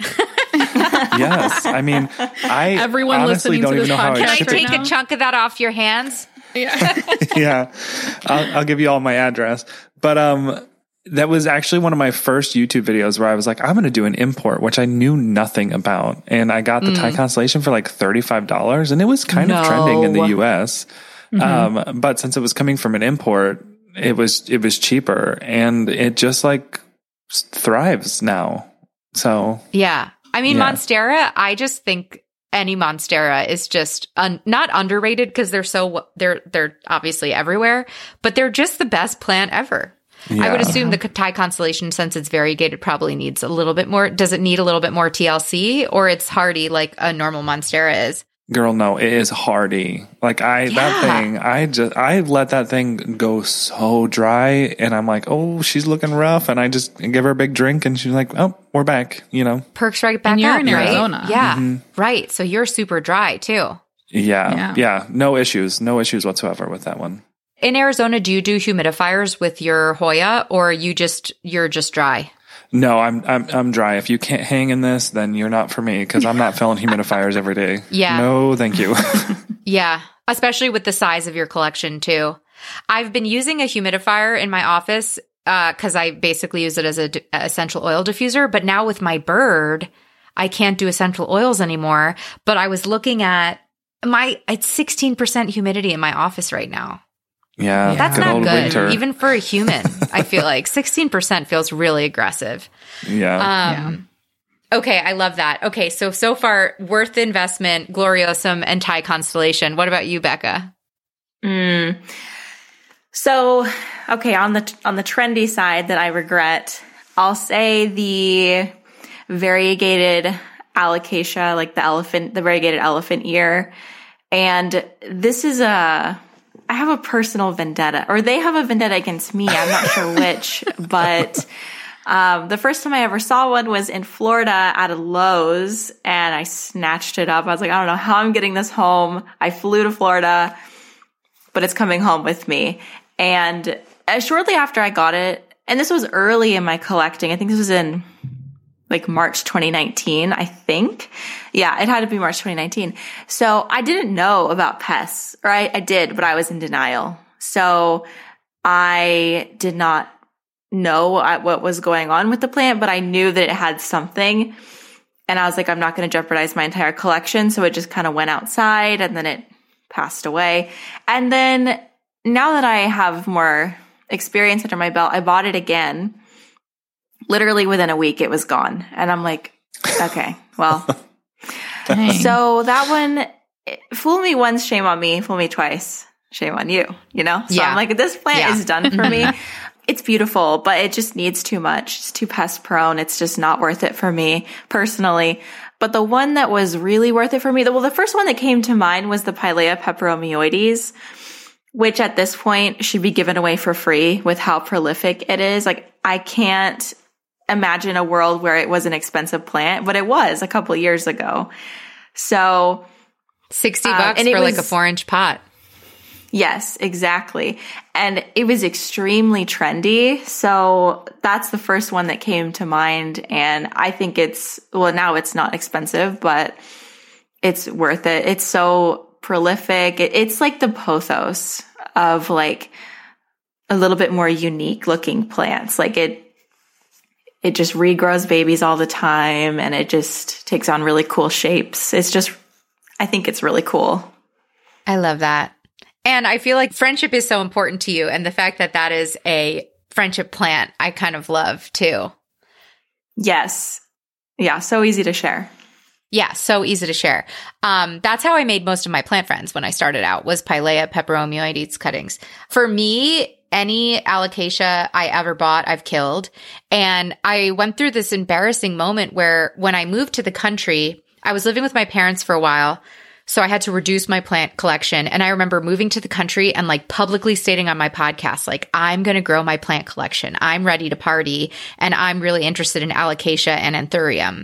Yes. I mean, I
Everyone
honestly
listening
don't
to
even
this
know how
Can
I
I
ship
take
it.
a chunk of that off your hands?
Yeah.
Yeah. I'll, I'll give you all my address. But, um, that was actually one of my first YouTube videos where I was like, I'm going to do an import, which I knew nothing about. And I got the mm. Thai Constellation for like thirty-five dollars and it was kind
no.
of trending in the U S.
Mm-hmm.
Um, but since it was coming from an import, it was, it was cheaper and it just like thrives now. So
yeah. I mean,
yeah.
Monstera, I just think any Monstera is just un- not underrated because they're so, they're, they're obviously everywhere, but they're just the best plant ever.
Yeah.
I would assume the Thai Constellation, since it's variegated, probably needs a little bit more. Does it need a little bit more T L C or it's hardy like a normal Monstera is?
Girl, no, it is hardy. Like I,
Yeah.
that thing, I just, I let that thing go so dry and I'm like, oh, she's looking rough. And I just give her a big drink and she's like, oh, we're back, you know?
Perks right back
And you're
up,
in
right?
Arizona.
Yeah.
Mm-hmm.
Right. So you're super dry too.
Yeah,
Yeah.
yeah. No issues. No issues whatsoever with that one.
In Arizona, do you do humidifiers with your Hoya or you just, you're just dry?
No, I'm, I'm, I'm dry. If you can't hang in this, then you're not for me because I'm not filling humidifiers every day.
Yeah.
No, thank you.
Yeah. Especially with the size of your collection too. I've been using a humidifier in my office uh, cause I basically use it as a d- essential oil diffuser. But now with my bird, I can't do essential oils anymore. But I was looking at my, it's sixteen percent humidity in my office right now.
Yeah,
That's
good
not
old
good,
winter.
even for a human. I feel like sixteen percent feels really aggressive.
Yeah.
Um, okay, I love that. Okay, so so far, worth the investment, Gloriosum and Thai Constellation. What about you, Becca?
Mm. So, okay, on the on the trendy side that I regret, I'll say the variegated alocasia, like the elephant, the variegated elephant ear. And this is a, I have a personal vendetta, or they have a vendetta against me. I'm not sure which, but Um, the first time I ever saw one was in Florida at a Lowe's, and I snatched it up. I was like, I don't know how I'm getting this home. I flew to Florida, but it's coming home with me. And uh, shortly after I got it, and this was early in my collecting, I think this was in like March twenty nineteen, I think. Yeah, it had to be March twenty nineteen. So I didn't know about pests, or I, I did, but I was in denial. So I did not know what was going on with the plant, but I knew that it had something. And I was like, I'm not going to jeopardize my entire collection. So it just kind of went outside, and then it passed away. And then now that I have more experience under my belt, I bought it again. Literally within a week, it was gone. And I'm like, okay, well. So that one, fool me once, shame on me. Fool me twice, shame on you, you know? So yeah. I'm like, this plant yeah. is done for me. It's beautiful, but it just needs too much. It's too pest prone. It's just not worth it for me personally. But the one that was really worth it for me, well, the first one that came to mind was the Pilea peperomioides, which at this point should be given away for free with how prolific it is. Like, I can't imagine a world where it was an expensive plant, but it was a couple of years ago. So
sixty bucks um, for was, like a four inch pot.
Yes, exactly. And it was extremely trendy. So that's the first one that came to mind. And I think it's, well, now it's not expensive, but it's worth it. It's so prolific. It, it's like the pothos of like a little bit more unique looking plants. Like it, It just regrows babies all the time, and it just takes on really cool shapes. It's just, I think it's really cool.
I love that. And I feel like friendship is so important to you. And the fact that that is a friendship plant, I kind of love too.
Yes. Yeah. So easy to share.
Yeah. So easy to share. Um, that's how I made most of my plant friends when I started out, was Pilea peperomioides cuttings. For me, any alocasia I ever bought, I've killed. And I went through this embarrassing moment where when I moved to the country, I was living with my parents for a while. So I had to reduce my plant collection. And I remember moving to the country and like publicly stating on my podcast, like, I'm going to grow my plant collection. I'm ready to party. And I'm really interested in alocasia and anthurium.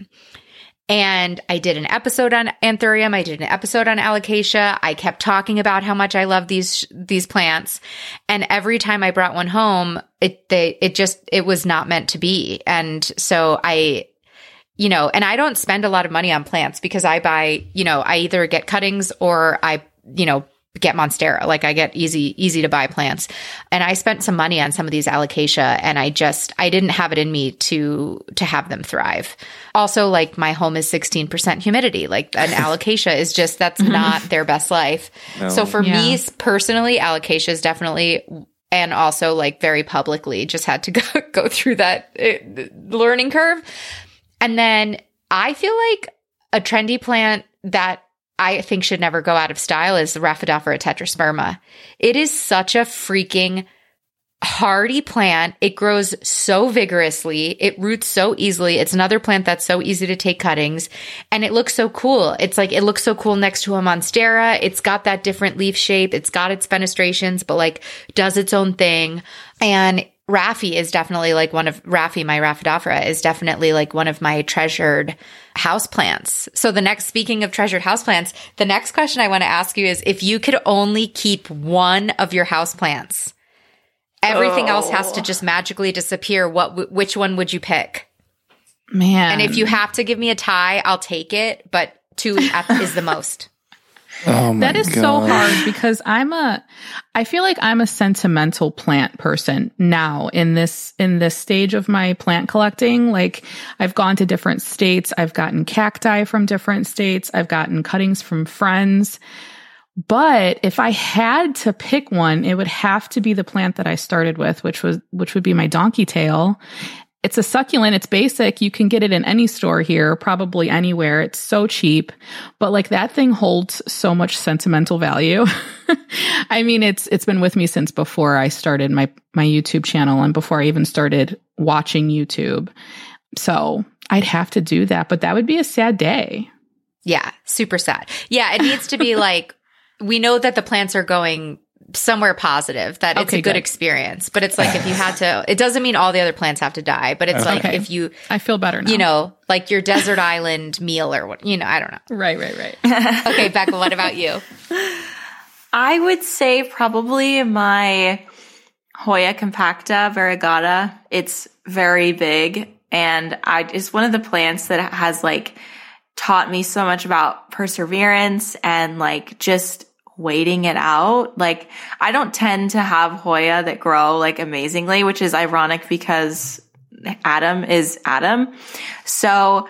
And I did an episode on anthurium. I did an episode on alocasia. I kept talking about how much I love these, these plants. And every time I brought one home, it, they, it just, it was not meant to be. And so I, you know, and I don't spend a lot of money on plants because I buy, you know, I either get cuttings or I, you know, get Monstera. Like I get easy, easy to buy plants. And I spent some money on some of these alocasia, and I just, I didn't have it in me to, to have them thrive. Also, like my home is sixteen percent humidity. Like an alocasia is just, that's not their best life. No. So for yeah. me personally, alocasia is definitely, and also like very publicly just had to go, go through that uh, learning curve. And then I feel like a trendy plant that I think should never go out of style is the Rhaphidophora tetrasperma. It is such a freaking hardy plant. It grows so vigorously. It roots so easily. It's another plant that's so easy to take cuttings, and it looks so cool. It's like, it looks so cool next to a Monstera. It's got that different leaf shape. It's got its fenestrations, but like does its own thing. And Raffi is definitely like one of Raffi, my Rhaphidophora is definitely like one of my treasured houseplants. So the next, speaking of treasured houseplants, the next question I want to ask you is, if you could only keep one of your houseplants, everything oh. else has to just magically disappear, what, which one would you pick?
Man.
And if you have to give me a tie, I'll take it, but two is the most.
Oh my
that is
God.
so hard because I'm a, I feel like I'm a sentimental plant person now in this, in this stage of my plant collecting. Like I've gone to different states. I've gotten cacti from different states. I've gotten cuttings from friends. But if I had to pick one, it would have to be the plant that I started with, which was, which would be my donkey tail. It's a succulent. It's basic. You can get it in any store here, probably anywhere. It's so cheap, but like that thing holds so much sentimental value. I mean, it's, it's been with me since before I started my, my YouTube channel and before I even started watching YouTube. So I'd have to do that, but that would be a sad day.
Yeah. Super sad. Yeah. It needs to be like, we know that the plants are going somewhere positive that it's
Okay,
a good,
good.
experience. But it's like if you had to, it doesn't mean all the other plants have to die, but it's like
Okay.
if you,
I feel better now.
you know, like your desert island meal or what, you know, I don't know.
Right, right, right.
Okay, Becca, what about you?
I would say probably my Hoya compacta variegata. It's very big, and I it's one of the plants that has like taught me so much about perseverance and like just waiting it out. Like I don't tend to have Hoya that grow like amazingly, which is ironic because Adam is Adam. So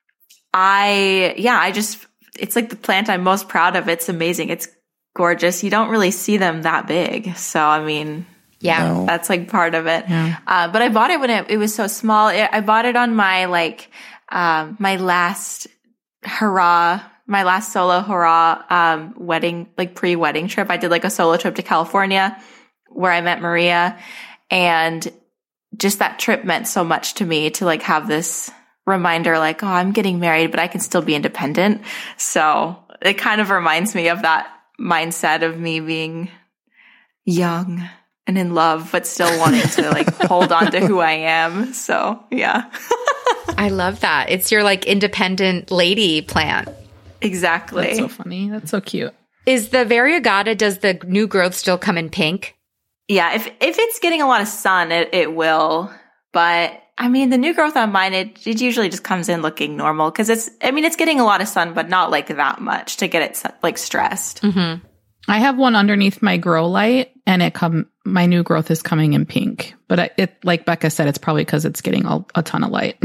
I, yeah, I just, it's like the plant I'm most proud of. It's amazing. It's gorgeous. You don't really see them that big. So, I mean,
Yeah.
No.
that's like part of it.
Yeah.
Uh, but I bought it when it, it was so small. It, I bought it on my like, um, my last hurrah, my last solo hurrah, um, wedding, like pre-wedding trip. I did like a solo trip to California where I met Maria, and just that trip meant so much to me to like have this reminder, like, oh, I'm getting married, but I can still be independent. So it kind of reminds me of that mindset of me being young and in love, but still wanting to like hold on to who I am. So yeah,
I love that. It's your like independent lady plant.
exactly.
That's so funny. That's so cute.
Is the variegata, does the new growth still come in pink?
Yeah, if if it's getting a lot of sun, it, it will. But I mean, the new growth on mine, it, it usually just comes in looking normal because it's, I mean, it's getting a lot of sun, but not like that much to get it like stressed.
Mm-hmm.
I have one underneath my grow light, and it come my new growth is coming in pink. But I, it, like Becca said, it's probably because it's getting a, a ton of light.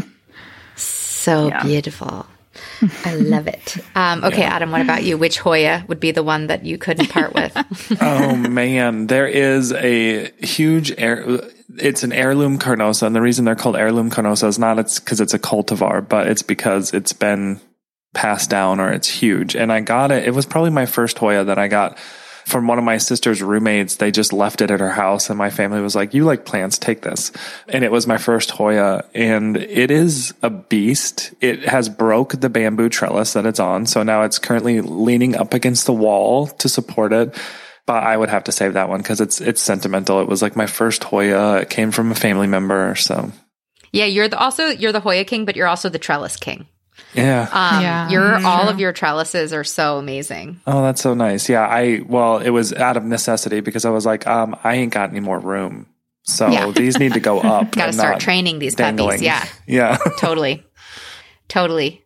So
Yeah.
beautiful. I love it. Um, okay, Adam, what about you? Which Hoya would be the one that you couldn't part with?
Oh man, there is a huge air. It's an heirloom carnosa, and the reason they're called heirloom carnosa is not it's because it's a cultivar, but it's because it's been passed down or it's huge. And I got it. It was probably my first Hoya that I got from one of my sister's roommates. They just left it at her house, and my family was like, "You like plants? Take this." And it was my first Hoya, and it is a beast. It has broke the bamboo trellis that it's on, so now it's currently leaning up against the wall to support it. But I would have to save that one because it's it's sentimental. It was like my first Hoya. It came from a family member, so
Yeah, you're the, also you're the Hoya king, but you're also the trellis king.
yeah.
Um,
Yeah,
your
that's
all
true.
of your trellises are so amazing.
Oh, that's so nice. Yeah, I well, it was out of necessity because I was like, um, I ain't got any more room, so
Yeah.
these need to go up.
Got to
and
start
not
training these
dangling.
puppies. Yeah,
Yeah.
totally. Totally.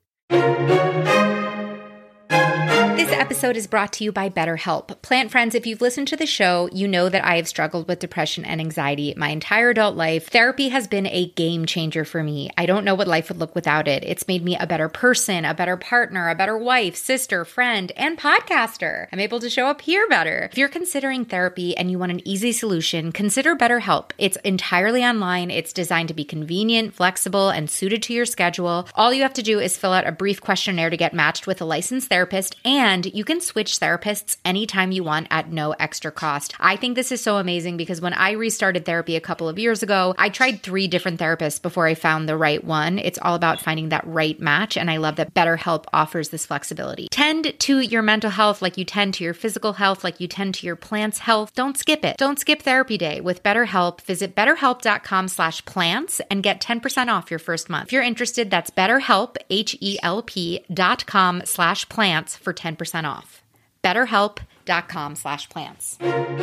This episode is brought to you by BetterHelp. Plant friends, if you've listened to the show, you know that I have struggled with depression and anxiety my entire adult life. Therapy has been a game changer for me. I don't know what life would look without it. It's made me a better person, a better partner, a better wife, sister, friend, and podcaster. I'm able to show up here better. If you're considering therapy and you want an easy solution, consider BetterHelp. It's entirely online. It's designed to be convenient, flexible, and suited to your schedule. All you have to do is fill out a brief questionnaire to get matched with a licensed therapist, and you can switch therapists anytime you want at no extra cost. I think this is so amazing because when I restarted therapy a couple of years ago, I tried three different therapists before I found the right one. It's all about finding that right match, and I love that BetterHelp offers this flexibility. Tend to your mental health like you tend to your physical health, like you tend to your plant's health. Don't skip it. Don't skip therapy day with BetterHelp. Visit betterhelp.com slash plants and get ten percent off your first month. If you're interested, that's BetterHelp, H-E-L-P dot com slash plants for ten percent off. BetterHelp.com slash plants.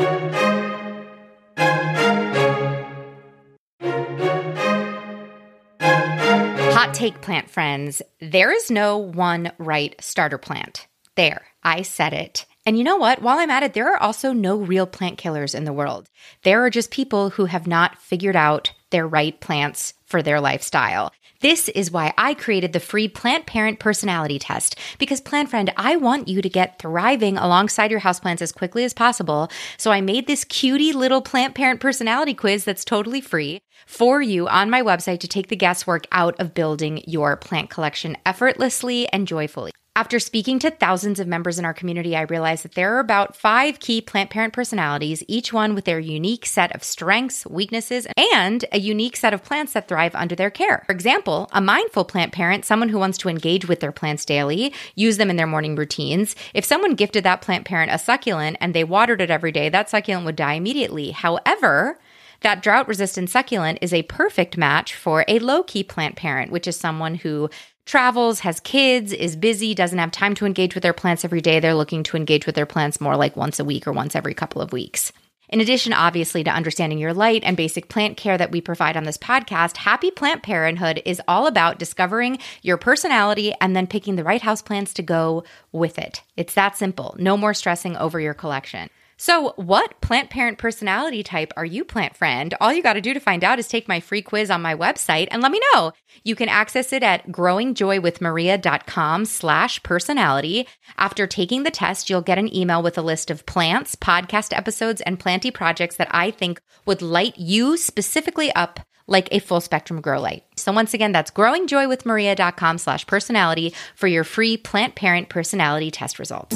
Hot take, plant friends. There is no one right starter plant. There, I said it. And you know what? While I'm at it, there are also no real plant killers in the world. There are just people who have not figured out their right plants for their lifestyle. This is why I created the free Plant Parent Personality Test. Because, plant friend, I want you to get thriving alongside your houseplants as quickly as possible. So I made this cutie little Plant Parent Personality Quiz that's totally free for you on my website to take the guesswork out of building your plant collection effortlessly and joyfully. After speaking to thousands of members in our community, I realized that there are about five key plant parent personalities, each one with their unique set of strengths, weaknesses, and a unique set of plants that thrive under their care. For example, a mindful plant parent, someone who wants to engage with their plants daily, use them in their morning routines. If someone gifted that plant parent a succulent and they watered it every day, that succulent would die immediately. However, that drought-resistant succulent is a perfect match for a low-key plant parent, which is someone who travels, has kids, is busy, doesn't have time to engage with their plants every day. They're looking to engage with their plants more like once a week or once every couple of weeks. In addition, obviously, to understanding your light and basic plant care that we provide on this podcast, Happy Plant Parenthood is all about discovering your personality and then picking the right houseplants to go with it. It's that simple. No more stressing over your collection. So what plant parent personality type are you, plant friend? All you got to do to find out is take my free quiz on my website and let me know. You can access it at growingjoywithmaria.com slash personality. After taking the test, you'll get an email with a list of plants, podcast episodes, and planty projects that I think would light you specifically up like a full spectrum grow light. So once again, that's growingjoywithmaria.com slash personality for your free plant parent personality test results.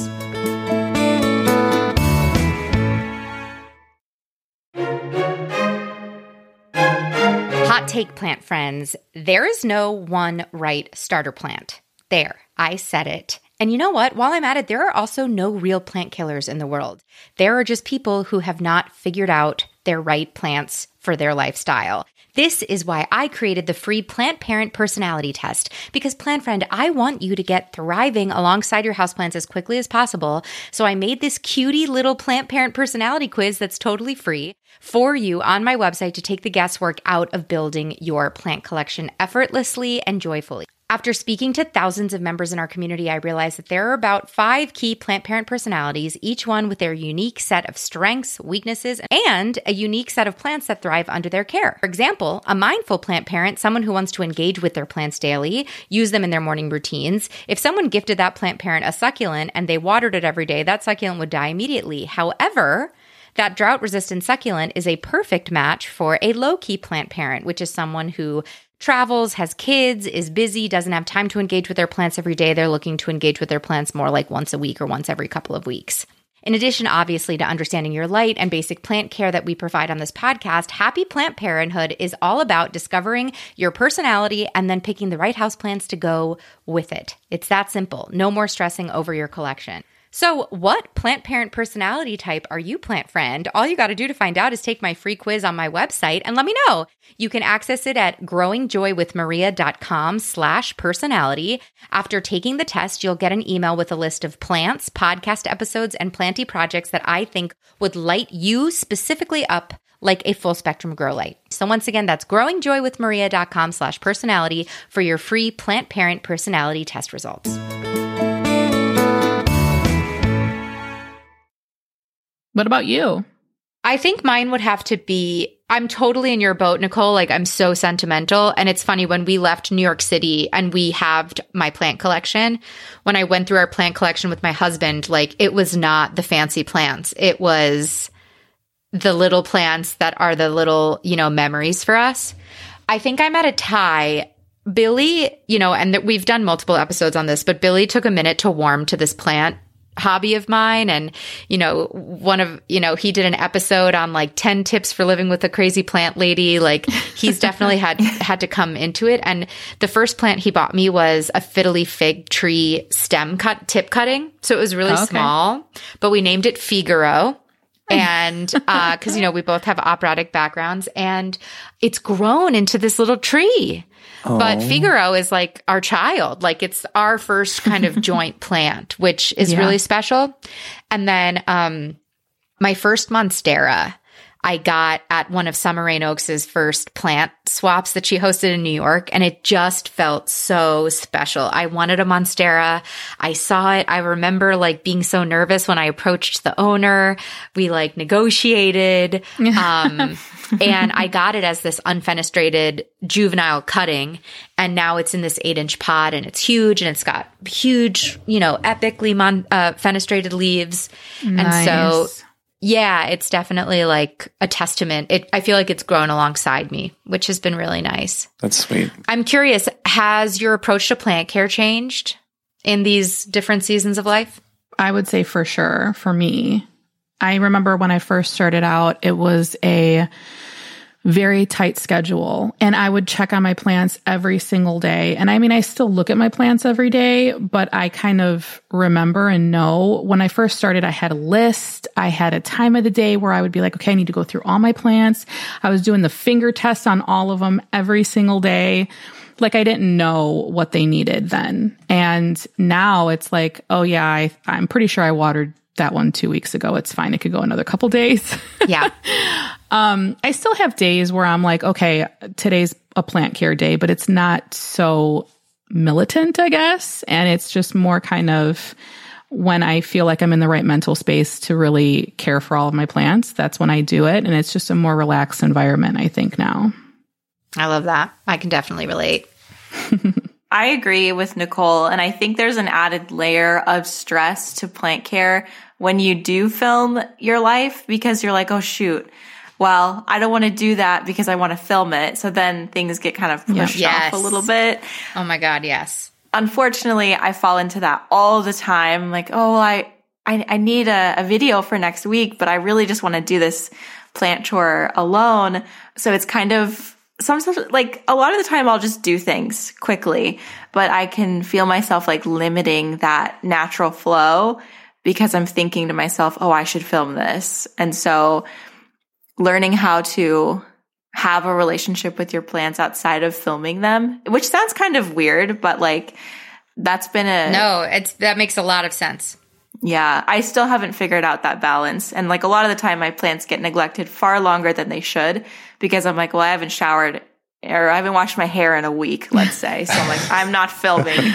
Hot take, plant friends. There is no one right starter plant. There, I said it. And you know what? While I'm at it, there are also no real plant killers in the world. There are just people who have not figured out their right plants for their lifestyle. This is why I created the free Plant Parent Personality Test. Because, plant friend, I want you to get thriving alongside your houseplants as quickly as possible. So I made this cutie little Plant Parent Personality quiz that's totally free for you on my website to take the guesswork out of building your plant collection effortlessly and joyfully. After speaking to thousands of members in our community, I realized that there are about five key plant parent personalities, each one with their unique set of strengths, weaknesses, and a unique set of plants that thrive under their care. For example, a mindful plant parent, someone who wants to engage with their plants daily, use them in their morning routines. If someone gifted that plant parent a succulent and they watered it every day, that succulent would die immediately. However, that drought-resistant succulent is a perfect match for a low-key plant parent, which is someone who travels, has kids, is busy, doesn't have time to engage with their plants every day. They're looking to engage with their plants more like once a week or once every couple of weeks. In addition, obviously, to understanding your light and basic plant care that we provide on this podcast, Happy Plant Parenthood is all about discovering your personality and then picking the right houseplants to go with it. It's that simple. No more stressing over your collection. So what plant parent personality type are you, plant friend? All you got to do to find out is take my free quiz on my website and let me know. You can access it at growingjoywithmaria.com slash personality. After taking the test, you'll get an email with a list of plants, podcast episodes, and planty projects that I think would light you specifically up like a full spectrum grow light. So once again, that's growingjoywithmaria.com slash personality for your free plant parent personality test results.
What about you?
I think mine would have to be, I'm totally in your boat, Nicole. Like, I'm so sentimental. And it's funny, when we left New York City and we halved my plant collection, when I went through our plant collection with my husband, like, it was not the fancy plants. It was the little plants that are the little, you know, memories for us. I think I'm at a tie. Billy, you know, and th- we've done multiple episodes on this, but Billy took a minute to warm to this plant hobby of mine. And, you know, one of, you know, he did an episode on like ten tips for living with a crazy plant lady. Like, he's definitely had, had to come into it. And the first plant he bought me was a fiddly fig tree stem cut, tip cutting. So it was really oh, okay. small, but we named it Figaro. And, uh, cause, you know, we both have operatic backgrounds, and it's grown into this little tree. Oh. But Figaro is like our child. Like, it's our first kind of joint plant, which is yeah. really special. And then, um, my first Monstera, I got at one of Summer Rain Oaks' first plant swaps that she hosted in New York, and it just felt so special. I wanted a Monstera. I saw it. I remember like being so nervous when I approached the owner. We like negotiated, um, and I got it as this unfenestrated juvenile cutting, and now it's in this eight-inch pot, and it's huge, and it's got huge, you know, epically mon- uh, fenestrated leaves,
nice.
And so. Yeah, it's definitely like a testament. It, I feel like it's grown alongside me, which has been really nice.
That's sweet.
I'm curious, has your approach to plant care changed in these different seasons of life?
I would say for sure for me. I remember when I first started out, it was a very tight schedule, and I would check on my plants every single day. And I mean, I still look at my plants every day, but I kind of remember and know when I first started, I had a list. I had a time of the day where I would be like, okay, I need to go through all my plants. I was doing the finger test on all of them every single day. Like I didn't know what they needed then. And now it's like, oh yeah, I, I'm pretty sure I watered that one two weeks ago. It's fine. It could go another couple days.
Yeah.
um, I still have days where I'm like, okay, today's a plant care day, but it's not so militant, I guess. And it's just more kind of when I feel like I'm in the right mental space to really care for all of my plants. That's when I do it. And it's just a more relaxed environment, I think, now.
I love that. I can definitely relate.
I agree with Nicole. And I think there's an added layer of stress to plant care when you do film your life, because you're like, oh, shoot, well, I don't want to do that because I want to film it. So then things get kind of pushed
Yes.
off a little bit.
Oh my God, yes.
Unfortunately, I fall into that all the time. Like, oh, well, I, I, I need a, a video for next week, but I really just want to do this plant chore alone. So it's kind of, sometimes, like a lot of the time I'll just do things quickly, but I can feel myself like limiting that natural flow because I'm thinking to myself, oh, I should film this. And so learning how to have a relationship with your plants outside of filming them, which sounds kind of weird, but like that's been a...
No, it's that makes a lot of sense.
Yeah, I still haven't figured out that balance. And like a lot of the time my plants get neglected far longer than they should because I'm like, well, I haven't showered or I haven't washed my hair in a week, let's say. So I'm like, I'm not filming.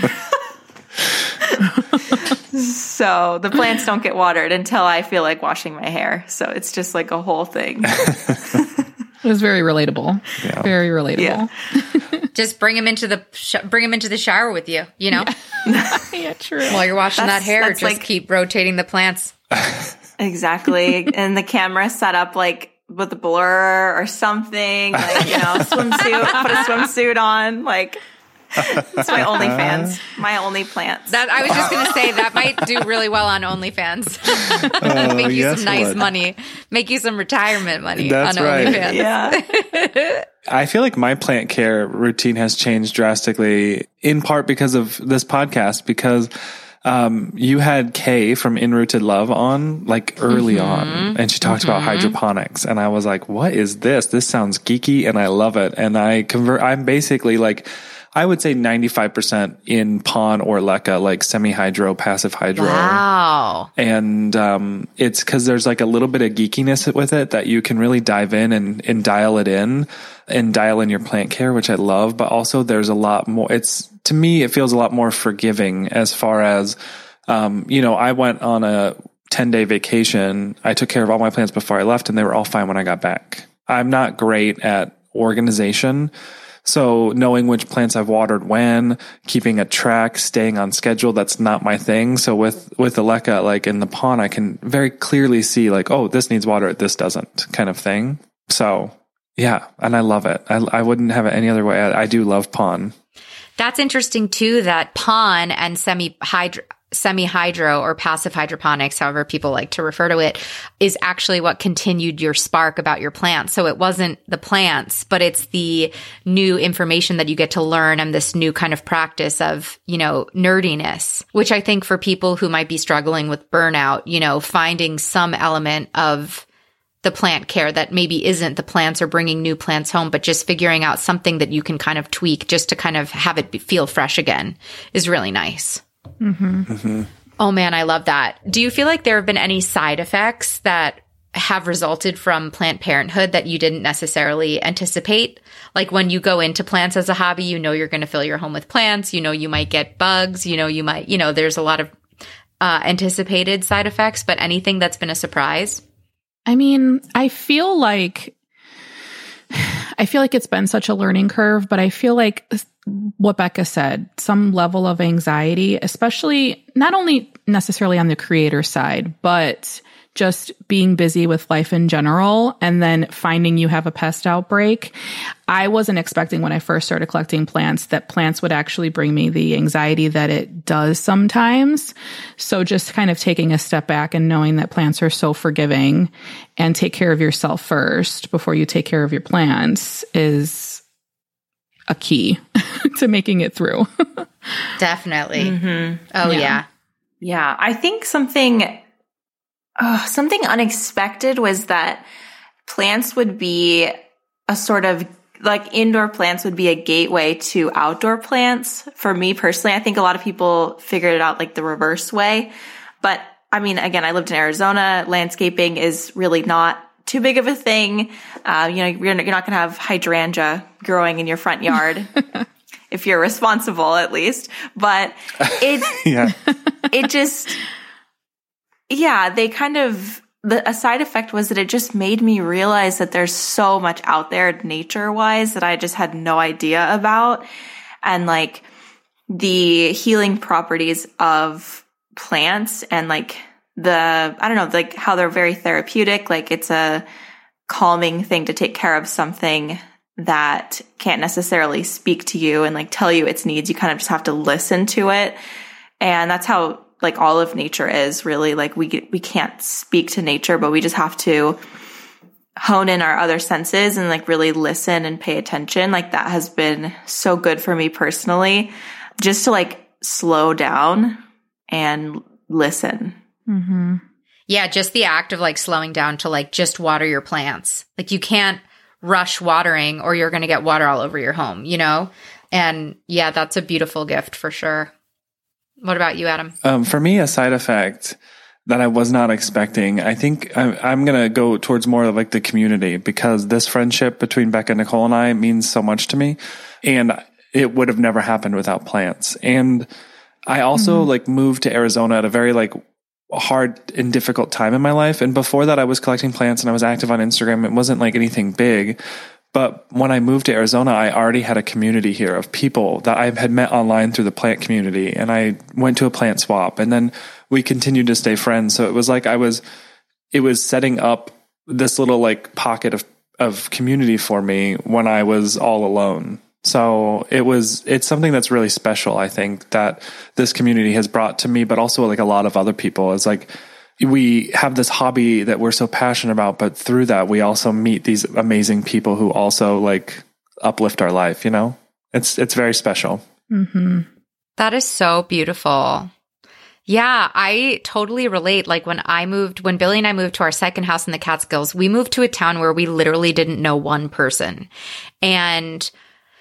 So the plants don't get watered until I feel like washing my hair. So it's just like a whole thing.
It was very relatable. Yeah. Very relatable.
Yeah. Just bring him into the sh- bring him into the shower with you, you know?
Yeah, yeah, true.
While you're washing
that's,
that hair, just
like,
keep rotating the plants.
Exactly. And the camera set up like with a blur or something, like, you know, swimsuit, put a swimsuit on, like it's my OnlyFans, my only plants.
That I was just going to say that might do really well on OnlyFans.
Uh,
Make you
yes,
some nice
what?
money. Make you some retirement money
That's
on
right.
OnlyFans.
Yeah.
I feel like my plant care routine has changed drastically, in part because of this podcast, because um, you had Kay from Enrooted Love on like early
Mm-hmm.
on, and she talked
Mm-hmm.
about hydroponics, and I was like, what is this? This sounds geeky and I love it. And I convert, I'm basically like, I would say ninety-five percent in Pon or Leca, like semi-hydro, passive hydro.
Wow.
And um, it's because there's like a little bit of geekiness with it that you can really dive in and, and dial it in and dial in your plant care, which I love. But also there's a lot more. It's, to me, it feels a lot more forgiving as far as, um, you know, I went on a ten day vacation. I took care of all my plants before I left and they were all fine when I got back. I'm not great at organization. So knowing which plants I've watered when, keeping a track, staying on schedule, that's not my thing. So with, with the Leca, like in the pond, I can very clearly see like, oh, this needs water, this doesn't, kind of thing. So yeah, and I love it. I, I wouldn't have it any other way. I, I do love pond.
That's interesting too, that pon and semi-hydro, semi-hydro or passive hydroponics, however people like to refer to it, is actually what continued your spark about your plants. So it wasn't the plants, but it's the new information that you get to learn and this new kind of practice of, you know, nerdiness, which I think for people who might be struggling with burnout, you know, finding some element of the plant care that maybe isn't the plants or bringing new plants home, but just figuring out something that you can kind of tweak just to kind of have it be, feel fresh again is really nice.
Mm-hmm.
Mm-hmm.
Oh man, I love that. Do you feel like there have been any side effects that have resulted from plant parenthood that you didn't necessarily anticipate? Like when you go into plants as a hobby, you know you're going to fill your home with plants, you know you might get bugs, you know you might, you know, there's a lot of uh, anticipated side effects, but anything that's been a surprise?
I mean, I feel like I feel like it's been such a learning curve, but I feel like what Becca said, some level of anxiety, especially not only necessarily on the creator side, but just being busy with life in general and then finding you have a pest outbreak. I wasn't expecting when I first started collecting plants that plants would actually bring me the anxiety that it does sometimes. So just kind of taking a step back and knowing that plants are so forgiving and take care of yourself first before you take care of your plants is a key to making it through.
Definitely.
Mm-hmm.
Oh,
Yeah.
yeah.
Yeah. I think something, oh, something unexpected was that plants would be a sort of like indoor plants would be a gateway to outdoor plants. For me personally, I think a lot of people figured it out like the reverse way. But I mean, again, I lived in Arizona. Landscaping is really not too big of a thing. Uh, you know, you're, you're not going to have hydrangea growing in your front yard if you're responsible, at least. But it,
Yeah.
it just, yeah, they kind of, the, a side effect was that it just made me realize that there's so much out there nature wise that I just had no idea about. And like the healing properties of plants and like the, I don't know, like how they're very therapeutic. Like it's a calming thing to take care of something that can't necessarily speak to you and like tell you its needs. You kind of just have to listen to it. And that's how like all of nature is really. Like we, we can't speak to nature, but we just have to hone in our other senses and like really listen and pay attention. Like that has been so good for me personally, just to like slow down and listen.
Mm-hmm.
Yeah, just the act of like slowing down to like just water your plants. Like you can't rush watering or you're going to get water all over your home, you know? And yeah, that's a beautiful gift for sure. What about you, Adam?
Um, for me, a side effect that I was not expecting, I think I, I'm going to go towards more of like the community, because this friendship between Becca, Nicole, and I means so much to me. And it would have never happened without plants. And I also mm-hmm. like moved to Arizona at a very like hard and difficult time in my life. And before that, I was collecting plants and I was active on Instagram. It wasn't like anything big. But when I moved to Arizona, I already had a community here of people that I had met online through the plant community. And I went to a plant swap and then we continued to stay friends. So it was like I was, it was setting up this little like pocket of, of community for me when I was all alone. So it was, it's something that's really special, I think, that this community has brought to me, but also like a lot of other people. It's like, we have this hobby that we're so passionate about, but through that, we also meet these amazing people who also like uplift our life, you know? It's, it's very special.
Mm-hmm.
That is so beautiful. Yeah, I totally relate. Like when I moved, when Billy and I moved to our second house in the Catskills, we moved to a town where we literally didn't know one person. And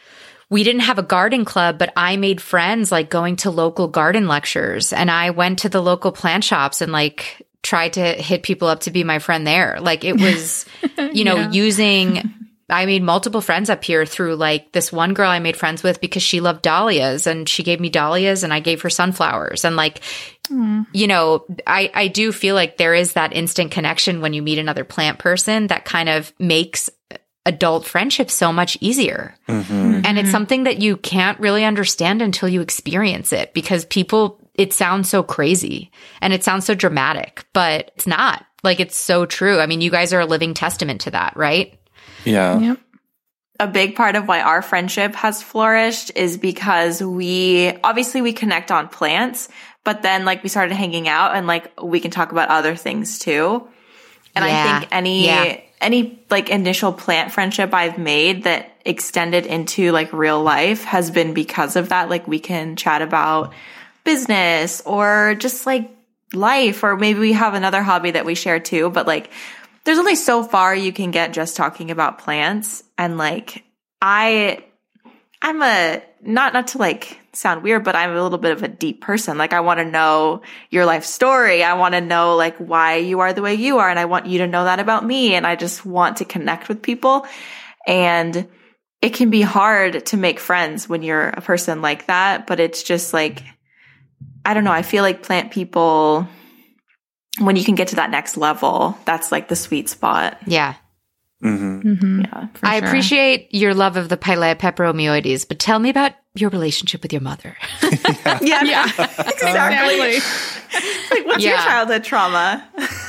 we didn't have a garden club, but I made friends like going to local garden lectures. And I went to the local plant shops and like tried to hit people up to be my friend there. Like it was, you know,
Yeah.
using, I made multiple friends up here through like this one girl I made friends with because she loved dahlias and she gave me dahlias and I gave her sunflowers. And like, mm. you know, I, I do feel like there is that instant connection when you meet another plant person that kind of makes adult friendship so much easier.
Mm-hmm.
And it's something that you can't really understand until you experience it, because people, it sounds so crazy and it sounds so dramatic, but it's not. Like, it's so true. I mean, you guys are a living testament to that, right?
Yeah.
Yep.
A big part of why our friendship has flourished is because we, obviously we connect on plants, but then like we started hanging out and like we can talk about other things too. And
Yeah.
I think any,
Yeah.
any like initial plant friendship I've made that extended into like real life has been because of that. Like we can chat about business or just like life, or maybe we have another hobby that we share too, but like there's only so far you can get just talking about plants. And like I I'm a not not to like sound weird, but I'm a little bit of a deep person. Like I want to know your life story. I want to know like why you are the way you are, and I want you to know that about me, and I just want to connect with people. And it can be hard to make friends when you're a person like that, but it's just like, I don't know, I feel like plant people, when you can get to that next level, that's like the sweet spot.
Yeah.
Mm-hmm.
Mm-hmm.
Yeah.
For
I
sure.
appreciate your love of the Pilea peperomioides, but tell me about your relationship with your mother.
Yeah.
Yeah.
Exactly. Like, what's your
Yeah.
childhood trauma?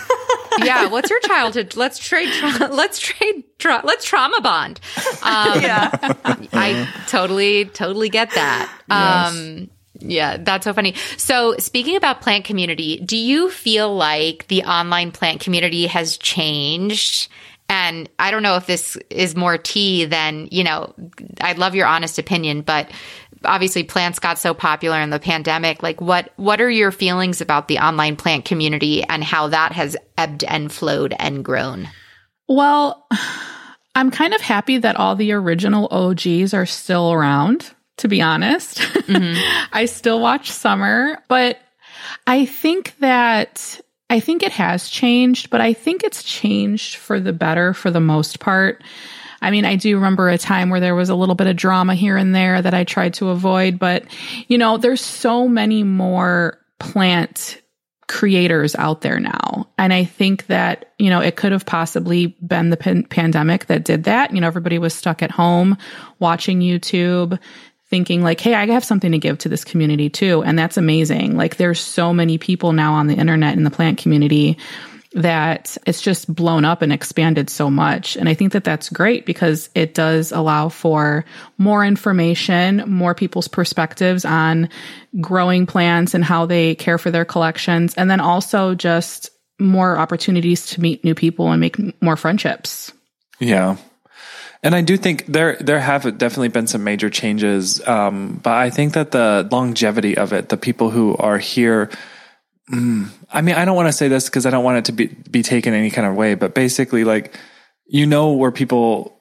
Yeah. What's your childhood? Let's trade, tra- let's trade, tra- let's trauma bond. Um,
Yeah.
I totally, totally get that.
Yes.
Um, yeah, that's so funny. So speaking about plant community, do you feel like the online plant community has changed? And I don't know if this is more tea than, you know, I'd love your honest opinion, but obviously plants got so popular in the pandemic. Like what, what are your feelings about the online plant community and how that has ebbed and flowed and grown?
Well, I'm kind of happy that all the original O Gs are still around, to be honest. Mm-hmm. I still watch Summer, but I think that I think it has changed, but I think it's changed for the better for the most part. I mean, I do remember a time where there was a little bit of drama here and there that I tried to avoid, but you know, there's so many more plant creators out there now. And I think that, you know, it could have possibly been the pan- pandemic that did that. You know, everybody was stuck at home watching YouTube, thinking like, hey, I have something to give to this community too. And that's amazing. Like there's so many people now on the internet in the plant community that it's just blown up and expanded so much. And I think that that's great because it does allow for more information, more people's perspectives on growing plants and how they care for their collections. And then also just more opportunities to meet new people and make more friendships.
Yeah. And I do think there there have definitely been some major changes, um, but I think that the longevity of it, the people who are here, mm, I mean, I don't want to say this because I don't want it to be, be taken any kind of way, but basically, like, you know where people,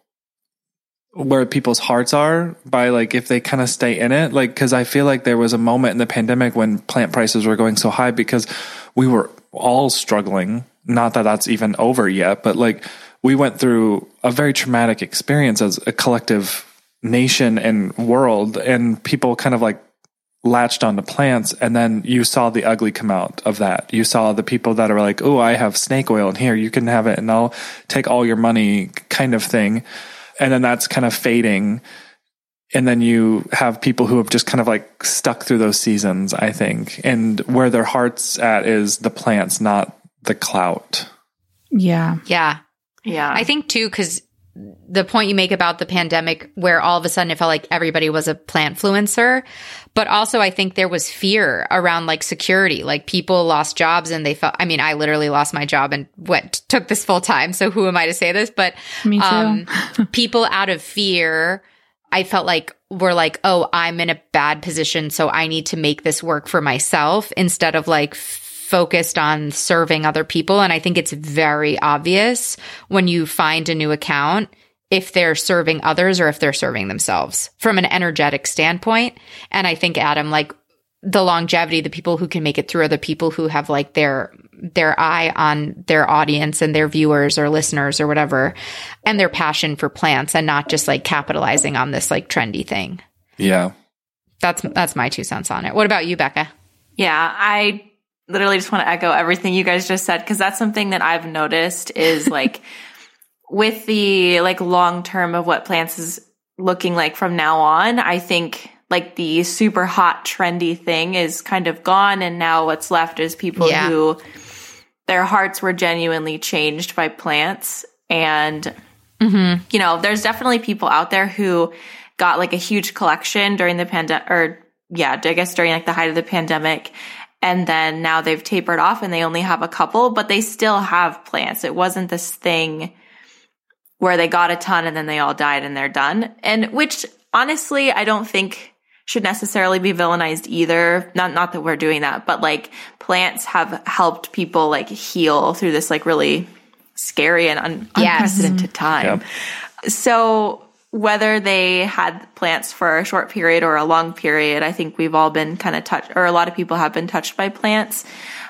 where people's hearts are by, like, if they kind of stay in it, like, because I feel like there was a moment in the pandemic when plant prices were going so high because we were all struggling. Not that that's even over yet, but like, we went through a very traumatic experience as a collective nation and world, and people kind of like latched onto plants. And then you saw the ugly come out of that. You saw the people that are like, oh, I have snake oil in here. You can have it and I'll take all your money kind of thing. And then that's kind of fading. And then you have people who have just kind of like stuck through those seasons, I think. And where their heart's at is the plants, not the clout.
Yeah.
Yeah.
Yeah.
I think too, because the point you make about the pandemic where all of a sudden it felt like everybody was a plantfluencer, but also I think there was fear around like security, like people lost jobs and they felt, I mean, I literally lost my job and what took this full time. So who am I to say this? But
Me too.
um, people out of fear, I felt like were like, oh, I'm in a bad position, so I need to make this work for myself instead of like focused on serving other people. And I think it's very obvious when you find a new account if they're serving others or if they're serving themselves from an energetic standpoint. And I think, Adam, like the longevity, the people who can make it through are the people who have like their their eye on their audience and their viewers or listeners or whatever, and their passion for plants and not just like capitalizing on this like trendy thing.
Yeah.
That's that's my two cents on it. What about you, Becca?
Yeah, I literally just want to echo everything you guys just said, because that's something that I've noticed is like with the like long term of what plants is looking like from now on. I think like the super hot trendy thing is kind of gone, and now what's left is people
Yeah.
who their hearts were genuinely changed by plants. And
Mm-hmm.
you know, there's definitely people out there who got like a huge collection during the pandemic, or yeah, I guess during like the height of the pandemic. And then now they've tapered off and they only have a couple, but they still have plants. It wasn't this thing where they got a ton and then they all died and they're done. And which honestly, I don't think should necessarily be villainized either. Not, not that we're doing that, but like plants have helped people like heal through this like really scary and un-
Yes.
unprecedented time.
Yep.
So whether they had plants for a short period or a long period, I think we've all been kind of touched, or a lot of people have been touched by plants.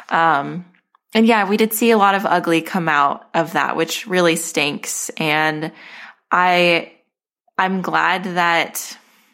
Um, and yeah, we did see a lot of ugly come out of that, which really stinks. And I, I'm glad that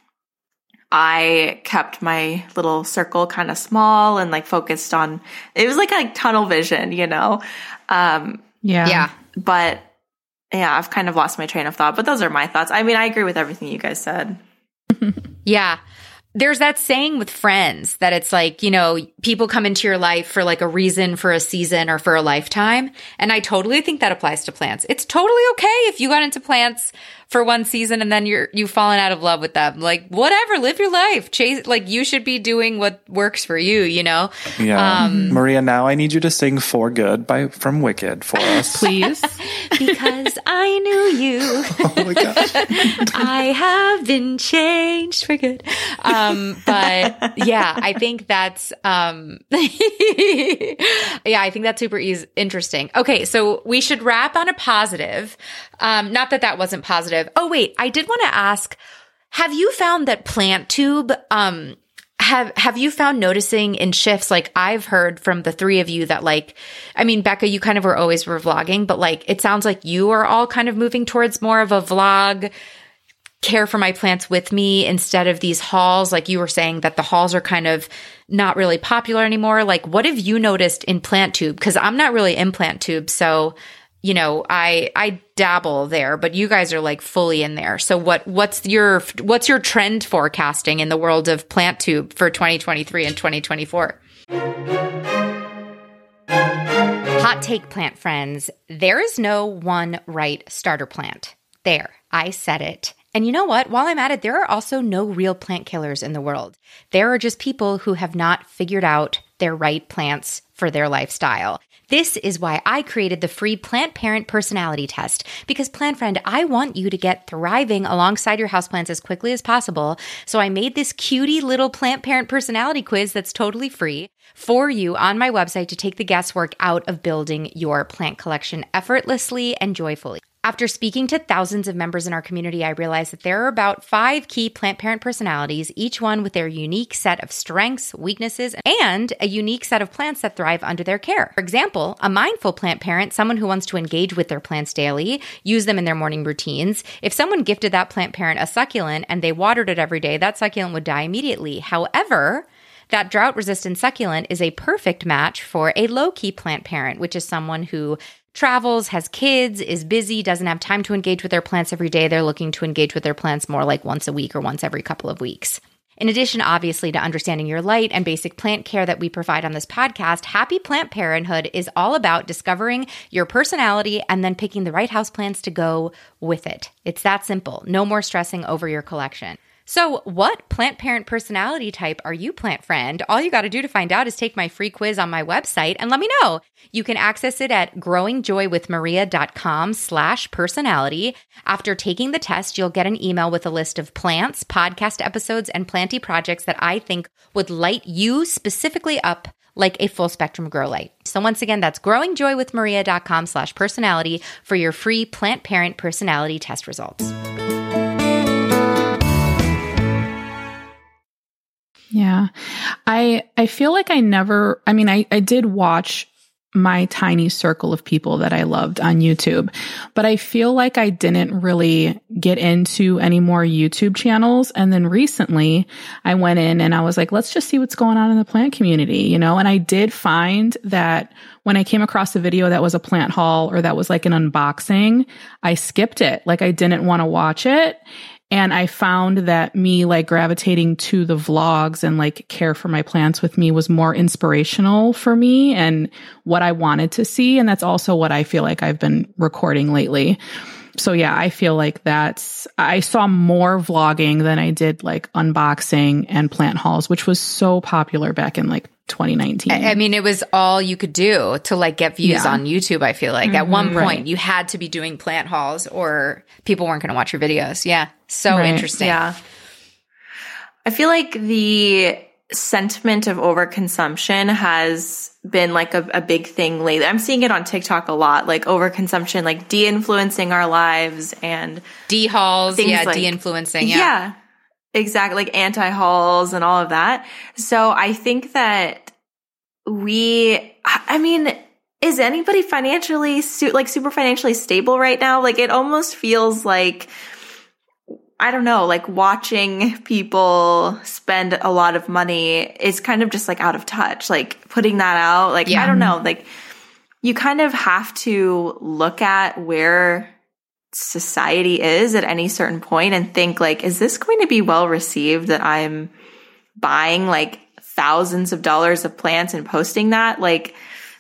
I kept my little circle kind of small and like focused on, it was like like tunnel vision, you know? Um,
Yeah.
Yeah.
but yeah, I've kind of lost my train of thought, but those are my thoughts. I mean, I agree with everything you guys said.
Yeah. there's that saying with friends that it's like, you know, people come into your life for like a reason, for a season, or for a lifetime. And I totally think that applies to plants. It's totally okay if you got into plants for one season and then you're, you've fallen out of love with them. Like, whatever, live your life. Chase, like, you should be doing what works for you, you know?
Yeah. Um, Maria, now I need you to sing For Good by from Wicked for us.
Please.
Because I knew you.
Oh my gosh.
I have been changed for good. Um, but yeah, I think that's, um, yeah, I think that's super easy, interesting. Okay. So we should wrap on a positive. Um, not that that wasn't positive. Oh, wait, I did want to ask, have you found that PlantTube, um, have, have you found noticing in shifts? Like, I've heard from the three of you that, like, I mean, Becca, you kind of were always were vlogging, but like, it sounds like you are all kind of moving towards more of a vlog, care for my plants with me instead of these hauls. Like you were saying that the hauls are kind of not really popular anymore. Like, what have you noticed in PlantTube? Because I'm not really in PlantTube, so you know, I I dabble there, but you guys are like fully in there. So what what's your what's your trend forecasting in the world of PlantTube for twenty twenty-three and twenty twenty-four? Hot take, plant friends. There is no one right starter plant. There, I said it. And you know what? While I'm at it, there are also no real plant killers in the world. There are just people who have not figured out their right plants for their lifestyle. This is why I created the free Plant Parent Personality Test. Because, Plant Friend, I want you to get thriving alongside your houseplants as quickly as possible. So I made this cutie little Plant Parent Personality Quiz that's totally free for you on my website to take the guesswork out of building your plant collection effortlessly and joyfully. After speaking to thousands of members in our community, I realized that there are about five key plant parent personalities, each one with their unique set of strengths, weaknesses, and a unique set of plants that thrive under their care. For example, a mindful plant parent, someone who wants to engage with their plants daily, use them in their morning routines. If someone gifted that plant parent a succulent and they watered it every day, that succulent would die immediately. However, that drought-resistant succulent is a perfect match for a low-key plant parent, which is someone who travels, has kids, is busy, doesn't have time to engage with their plants every day. They're looking to engage with their plants more like once a week or once every couple of weeks. In addition, obviously, to understanding your light and basic plant care that we provide on this podcast, Happy Plant Parenthood is all about discovering your personality and then picking the right houseplants to go with it. It's that simple. No more stressing over your collection. So what plant parent personality type are you, plant friend? All you got to do to find out is take my free quiz on my website and let me know. You can access it at growingjoywithmaria.com slash personality. After taking the test, you'll get an email with a list of plants, podcast episodes, and planty projects that I think would light you specifically up like a full spectrum grow light. So once again, that's growingjoywithmaria.com slash personality for your free plant parent personality test results.
Yeah. I I feel like I never, I mean, I, I did watch my tiny circle of people that I loved on YouTube, but I feel like I didn't really get into any more YouTube channels. And then recently I went in and I was like, let's just see what's going on in the plant community, you know? And I did find that when I came across a video that was a plant haul or that was like an unboxing, I skipped it. Like I didn't want to watch it. And I found that me like gravitating to the vlogs and like care for my plants with me was more inspirational for me and what I wanted to see. And that's also what I feel like I've been recording lately. So yeah, I feel like that's, I saw more vlogging than I did like unboxing and plant hauls, which was so popular back in like twenty nineteen.
I mean, it was all you could do to like get views
yeah.
on YouTube. I feel like mm-hmm, at one point
right.
you had to be doing plant hauls or people weren't going to watch your videos. Yeah. So
right.
interesting.
Yeah. I feel like the sentiment of overconsumption has been like a, a big thing lately. I'm seeing it on TikTok a lot, like overconsumption, like de-influencing our lives and
de-hauls. Yeah.
Like,
de-influencing. Yeah.
Yeah. Exactly. Like anti-hauls and all of that. So I think that we, I mean, is anybody financially, like super financially stable right now? Like it almost feels like, I don't know, like watching people spend a lot of money is kind of just like out of touch, like putting that out. Like, yeah. I don't know, like you kind of have to look at where society is at any certain point and think like, is this going to be well received that I'm buying like thousands of dollars of plants and posting that, like,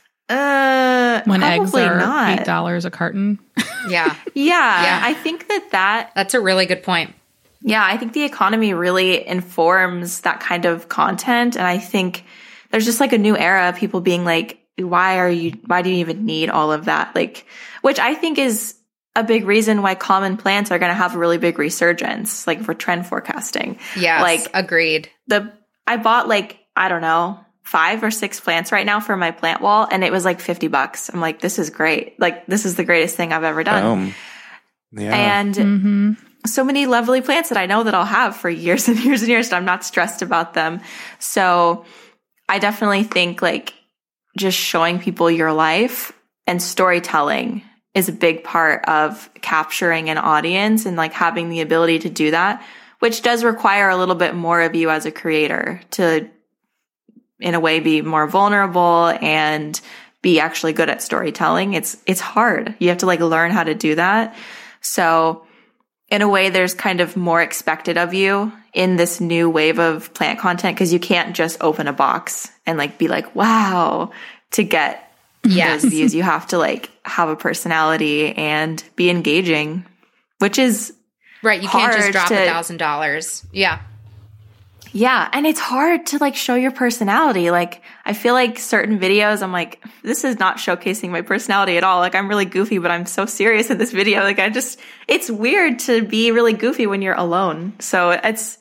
uh,
when eggs are
not.
eight dollars a carton.
Yeah.
yeah.
Yeah.
I think that that,
That's a really good point.
yeah, I think the economy really informs that kind of content. And I think there's just like a new era of people being like, why are you, why do you even need all of that? Like, which I think is a big reason why common plants are going to have a really big resurgence, like for trend forecasting.
Yes,
like
agreed.
the, I bought like, I don't know, five or six plants right now for my plant wall. And it was like fifty bucks. I'm like, this is great. Like, this is the greatest thing I've ever done.
Boom. Yeah.
And
Mm-hmm.
so many lovely plants that I know that I'll have for years and years and years. And I'm not stressed about them. So I definitely think like just showing people your life and storytelling is a big part of capturing an audience and like having the ability to do that, which does require a little bit more of you as a creator to, in a way, be more vulnerable and be actually good at storytelling. It's, it's hard. You have to like learn how to do that. So in a way, there's kind of more expected of you in this new wave of plant content, because you can't just open a box and like be like, wow, to get
Yes.
those views. You have to like have a personality and be engaging, which is
Right. You can't just
hard
drop
to-
a thousand dollars. Yeah.
yeah. And it's hard to like show your personality. Like I feel like certain videos, I'm like, this is not showcasing my personality at all. Like I'm really goofy, but I'm so serious in this video. Like I just, it's weird to be really goofy when you're alone. So it's,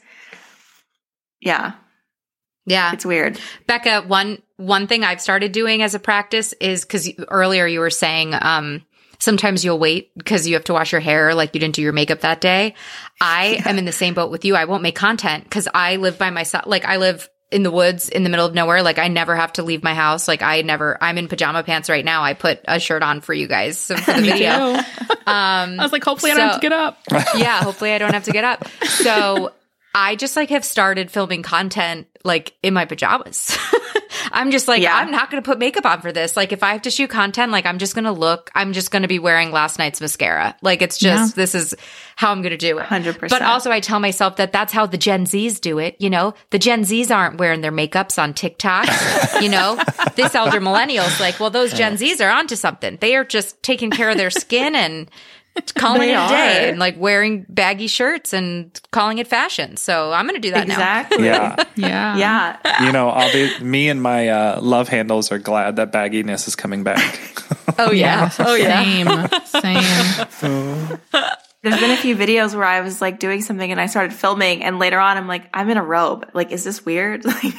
yeah,
Yeah.
it's weird.
Becca, one one thing I've started doing as a practice is, because earlier you were saying um, sometimes you'll wait because you have to wash your hair, like you didn't do your makeup that day. I am in the same boat with you. I won't make content because I live by myself. Like I live in the woods in the middle of nowhere. Like I never have to leave my house. Like I never, I'm in pajama pants right now. I put a shirt on for you guys so for the video. Um,
I was like, hopefully I don't
so-
have to get up.
yeah, hopefully I don't have to get up. So I just like have started filming content like in my pajamas. I'm just like,
Yeah.
I'm not going to put makeup on for this. Like if I have to shoot content, like I'm just going to look, I'm just going to be wearing last night's mascara. Like it's just,
Yeah.
this is how I'm going to do it.
one hundred percent.
But also I tell myself that that's how the Gen Zs do it. You know, the Gen Zs aren't wearing their makeups on TikTok. You know, this elder millennials like, well, those Gen Zs are onto something. They are just taking care of their skin and calling
They
it a day
are.
and like wearing baggy shirts and calling it fashion. So I'm going to do that now.
Exactly.
Yeah.
Yeah.
Yeah.
You know, I'll be, me and my uh, love handles are glad that bagginess is coming back.
Oh yeah. Oh yeah.
Same. Same.
There's been a few videos where I was like doing something and I started filming, and later on I'm like, I'm in a robe. Like, is this weird? Like,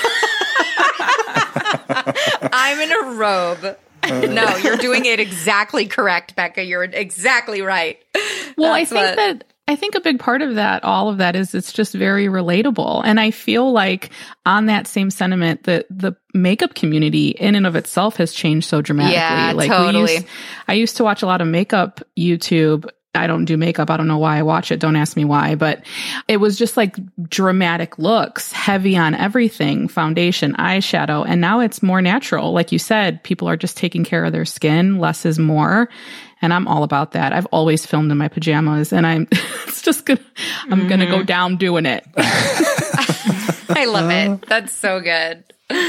I'm in a robe. No, you're doing it exactly correct, Becca. You're exactly right.
Well, I
That's
think
what-
that I think a big part of that, all of that, is it's just very relatable. And I feel like on that same sentiment, that the makeup community in and of itself has changed so dramatically.
Yeah,
like
totally.
We used, I used to watch a lot of makeup YouTube. I don't do makeup. I don't know why I watch it. Don't ask me why, but it was just like dramatic looks, heavy on everything, foundation, eyeshadow. And now it's more natural. Like you said, people are just taking care of their skin. Less is more. And I'm all about that. I've always filmed in my pajamas, and I'm, it's just gonna, I'm mm-hmm. gonna go down doing it.
I love it. That's so good.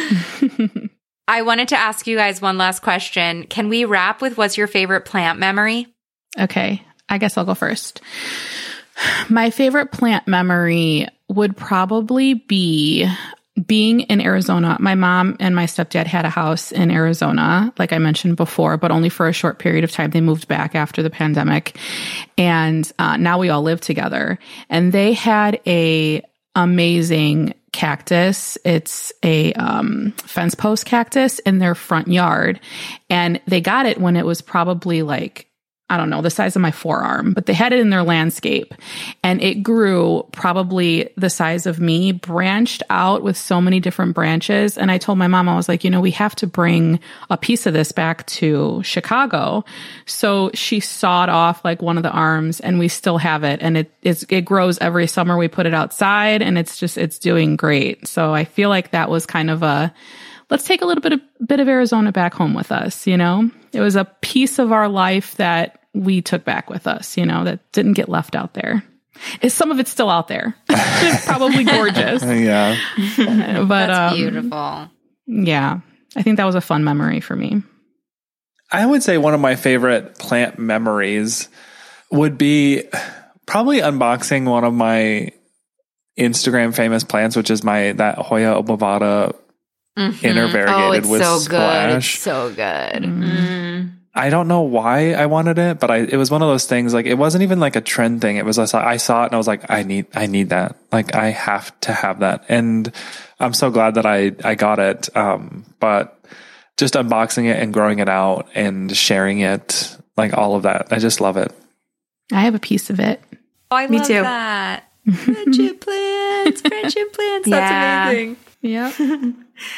I wanted to ask you guys one last question. Can we wrap with what's your favorite plant memory?
Okay. I guess I'll go first. My favorite plant memory would probably be being in Arizona. My mom and my stepdad had a house in Arizona, like I mentioned before, but only for a short period of time. They moved back after the pandemic. And uh, now we all live together. And they had a amazing cactus. It's a um, fence post cactus in their front yard. And they got it when it was probably like, I don't know, the size of my forearm, but they had it in their landscape, and it grew probably the size of me, branched out with so many different branches. And I told my mom, I was like, you know, we have to bring a piece of this back to Chicago. So she sawed off like one of the arms, and we still have it. And it it's, it grows every summer. We put it outside, and it's just, it's doing great. So I feel like that was kind of a, let's take a little bit of, bit of Arizona back home with us. You know, it was a piece of our life that we took back with us, you know, that didn't get left out there. It's, some of it's still out there. It's probably gorgeous.
Yeah.
But
That's
um,
beautiful.
Yeah. I think that was a fun memory for me.
I would say one of my favorite plant memories would be probably unboxing one of my Instagram famous plants, which is my that Hoya obovata
Mm-hmm.
inner variegated
oh, it's
with
so
splash.
Good. It's so good.
Mm.
I don't know why I wanted it, but I it was one of those things. Like it wasn't even like a trend thing. It was I saw, I saw it and I was like, I need I need that. Like I have to have that. And I'm so glad that I I got it. Um, but just unboxing it and growing it out and sharing it, like all of that, I just love it.
I have a piece of it.
Oh, I
Me
love
too.
that. Friendship plants, friendship plants. That's
Yeah.
amazing.
Yeah.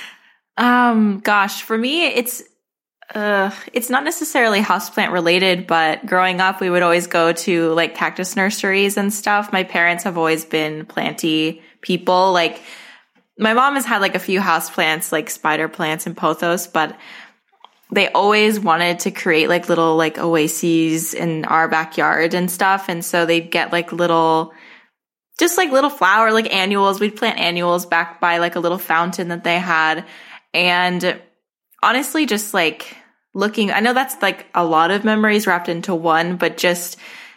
Um, gosh, for me, it's uh, it's not necessarily houseplant related, but growing up, we would always go to like cactus nurseries and stuff. My parents have always been planty people. Like my mom has had like a few houseplants, like spider plants and pothos, but they always wanted to create like little like oases in our backyard and stuff. And so they'd get like little, just like little flower, like annuals. We'd plant annuals back by like a little fountain that they had. And honestly, just like looking, I know that's like a lot of memories wrapped into one, but just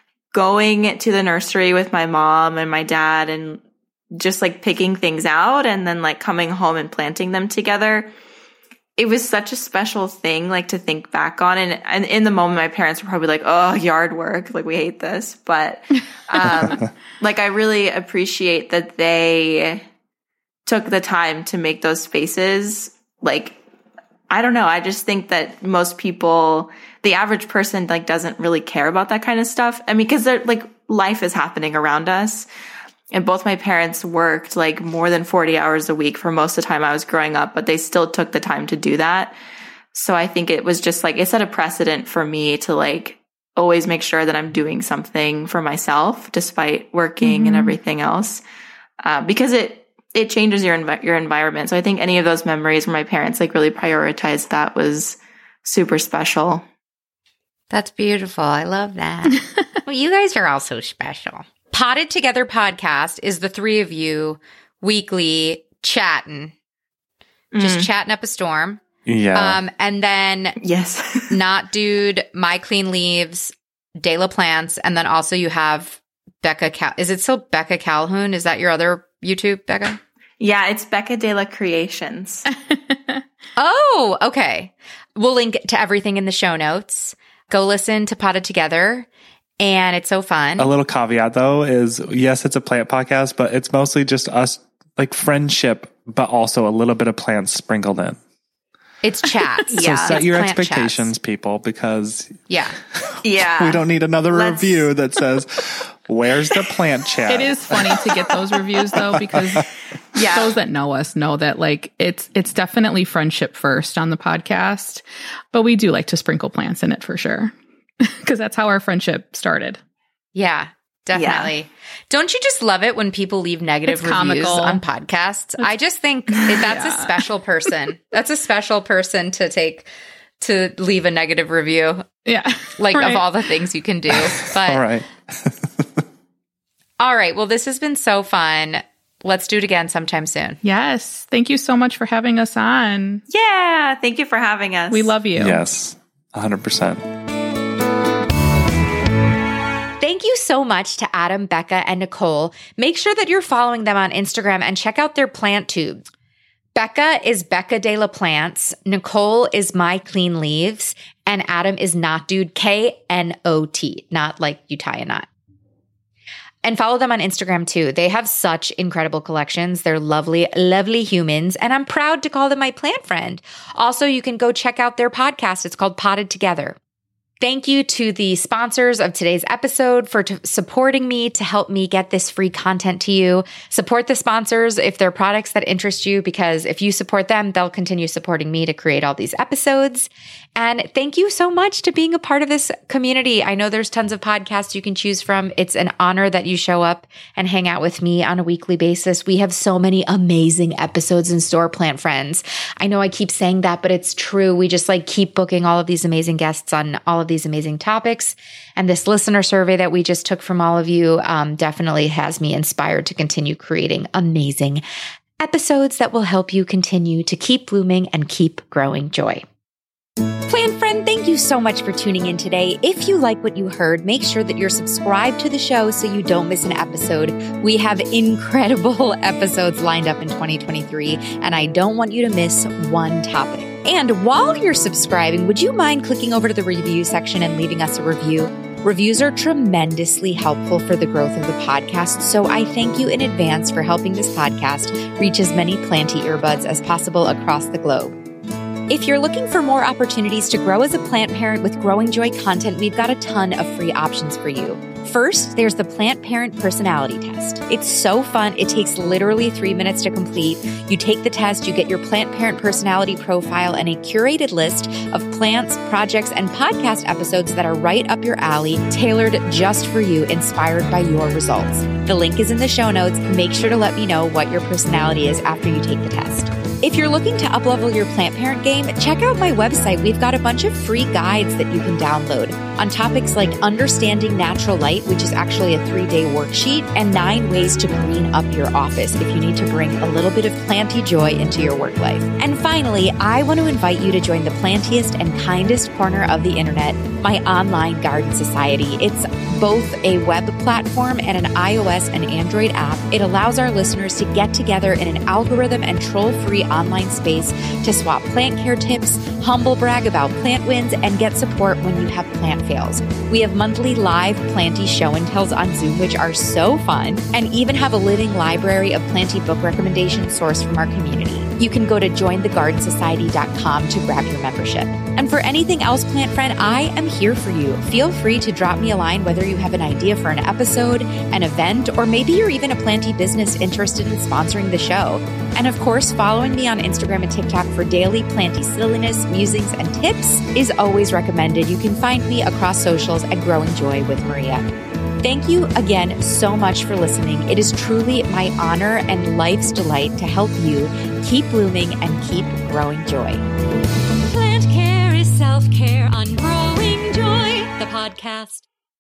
going to the nursery with my mom and my dad and just like picking things out and then like coming home and planting them together. It was such a special thing, like to think back on. And, and in the moment, my parents were probably like, oh, yard work. Like we hate this. But, um, like I really appreciate that they took the time to make those spaces. Like, I don't know. I just think that most people, the average person, like doesn't really care about that kind of stuff. I mean, cause they're like life is happening around us. And both my parents worked like more than forty hours a week for most of the time I was growing up, but they still took the time to do that. So I think it was just like, it set a precedent for me to like always make sure that I'm doing something for myself despite working mm-hmm. and everything else. Uh, because it, it changes your, env- your environment. So I think any of those memories where my parents like really prioritized that was super special.
That's beautiful. I love that. Well, you guys are all so special. Potted Together podcast is the three of you weekly chatting, just mm. chatting up a storm.
Yeah.
Um, and then
yes,
Not Dude, My Clean Leaves, De La Plants, and then also you have Becca. Cal- is it still Becca Calhoun? Is that your other YouTube, Becca?
Yeah, it's Becca De La Creations.
Oh, okay. We'll link to everything in the show notes. Go listen to Potted Together. And it's so fun.
A little caveat though is yes, it's a plant podcast, but it's mostly just us like friendship, but also a little bit of plants sprinkled in.
It's chats.
So
yeah,
set your
plant
expectations,
chats.
People, because
yeah,
yeah,
we don't need another
Let's...
review that says, "Where's the plant chat?"
It is funny to get those reviews though, because yeah. those that know us know that like it's it's definitely friendship first on the podcast, but we do like to sprinkle plants in it for sure. Because that's how our friendship started.
Yeah, definitely. Yeah. Don't you just love it when people leave negative
it's
reviews
comical.
on podcasts? It's, I just think that's yeah. a special person. That's a special person to take to leave a negative review.
Yeah.
Like
right.
of all the things you can do. But
all right.
All right. Well, this has been so fun. Let's do it again sometime soon.
Yes. Thank you so much for having us on.
Yeah. Thank you for having us.
We love you.
Yes. one hundred percent.
Thank you so much to Adam, Becca, and Nicole. Make sure that you're following them on Instagram and check out their plant tubes. Becca is Becca De La Plants, Nicole is My Clean Leaves, and Adam is Not Dude, K N O T, not like you tie a knot. And follow them on Instagram too. They have such incredible collections. They're lovely, lovely humans, and I'm proud to call them my plant friend. Also, you can go check out their podcast. It's called Potted Together. Thank you to the sponsors of today's episode for t- supporting me to help me get this free content to you. Support the sponsors if they're products that interest you, because if you support them, they'll continue supporting me to create all these episodes. And thank you so much to being a part of this community. I know there's tons of podcasts you can choose from. It's an honor that you show up and hang out with me on a weekly basis. We have so many amazing episodes in store, plant friends. I know I keep saying that, but it's true. We just like keep booking all of these amazing guests on all of these these amazing topics. And this listener survey that we just took from all of you um, definitely has me inspired to continue creating amazing episodes that will help you continue to keep blooming and keep growing joy. Plant friend, thank you so much for tuning in today. If you like what you heard, make sure that you're subscribed to the show so you don't miss an episode. We have incredible episodes lined up in twenty twenty-three, and I don't want you to miss one topic. And while you're subscribing, would you mind clicking over to the review section and leaving us a review? Reviews are tremendously helpful for the growth of the podcast, so I thank you in advance for helping this podcast reach as many planty earbuds as possible across the globe. If you're looking for more opportunities to grow as a plant parent with Growing Joy content, we've got a ton of free options for you. First, there's the Plant Parent Personality Test. It's so fun. It takes literally three minutes to complete. You take the test, you get your Plant Parent Personality profile and a curated list of plants, projects, and podcast episodes that are right up your alley, tailored just for you, inspired by your results. The link is in the show notes. Make sure to let me know what your personality is after you take the test. If you're looking to uplevel your plant parent game, check out my website. We've got a bunch of free guides that you can download on topics like understanding natural light, which is actually a three-day worksheet, and nine ways to green up your office if you need to bring a little bit of planty joy into your work life. And finally, I want to invite you to join the plantiest and kindest corner of the internet, my online garden society. It's both a web platform and an iOS and Android app. It allows our listeners to get together in an algorithm and troll-free online space to swap plant care tips, humble brag about plant wins, and get support when you have plant fails. We have monthly live planty show and tells on Zoom, which are so fun, and even have a living library of planty book recommendations sourced from our community. You can go to join the garden society dot com to grab your membership. And for anything else, plant friend, I am here for you. Feel free to drop me a line whether you have an idea for an episode, an event, or maybe you're even a planty business interested in sponsoring the show. And of course, following me on Instagram and TikTok for daily planty silliness, musings, and tips is always recommended. You can find me across socials at Growing Joy with Maria. Thank you again so much for listening. It is truly my honor and life's delight to help you keep blooming and keep growing joy.
Plant care is self-care on Growing Joy, the podcast.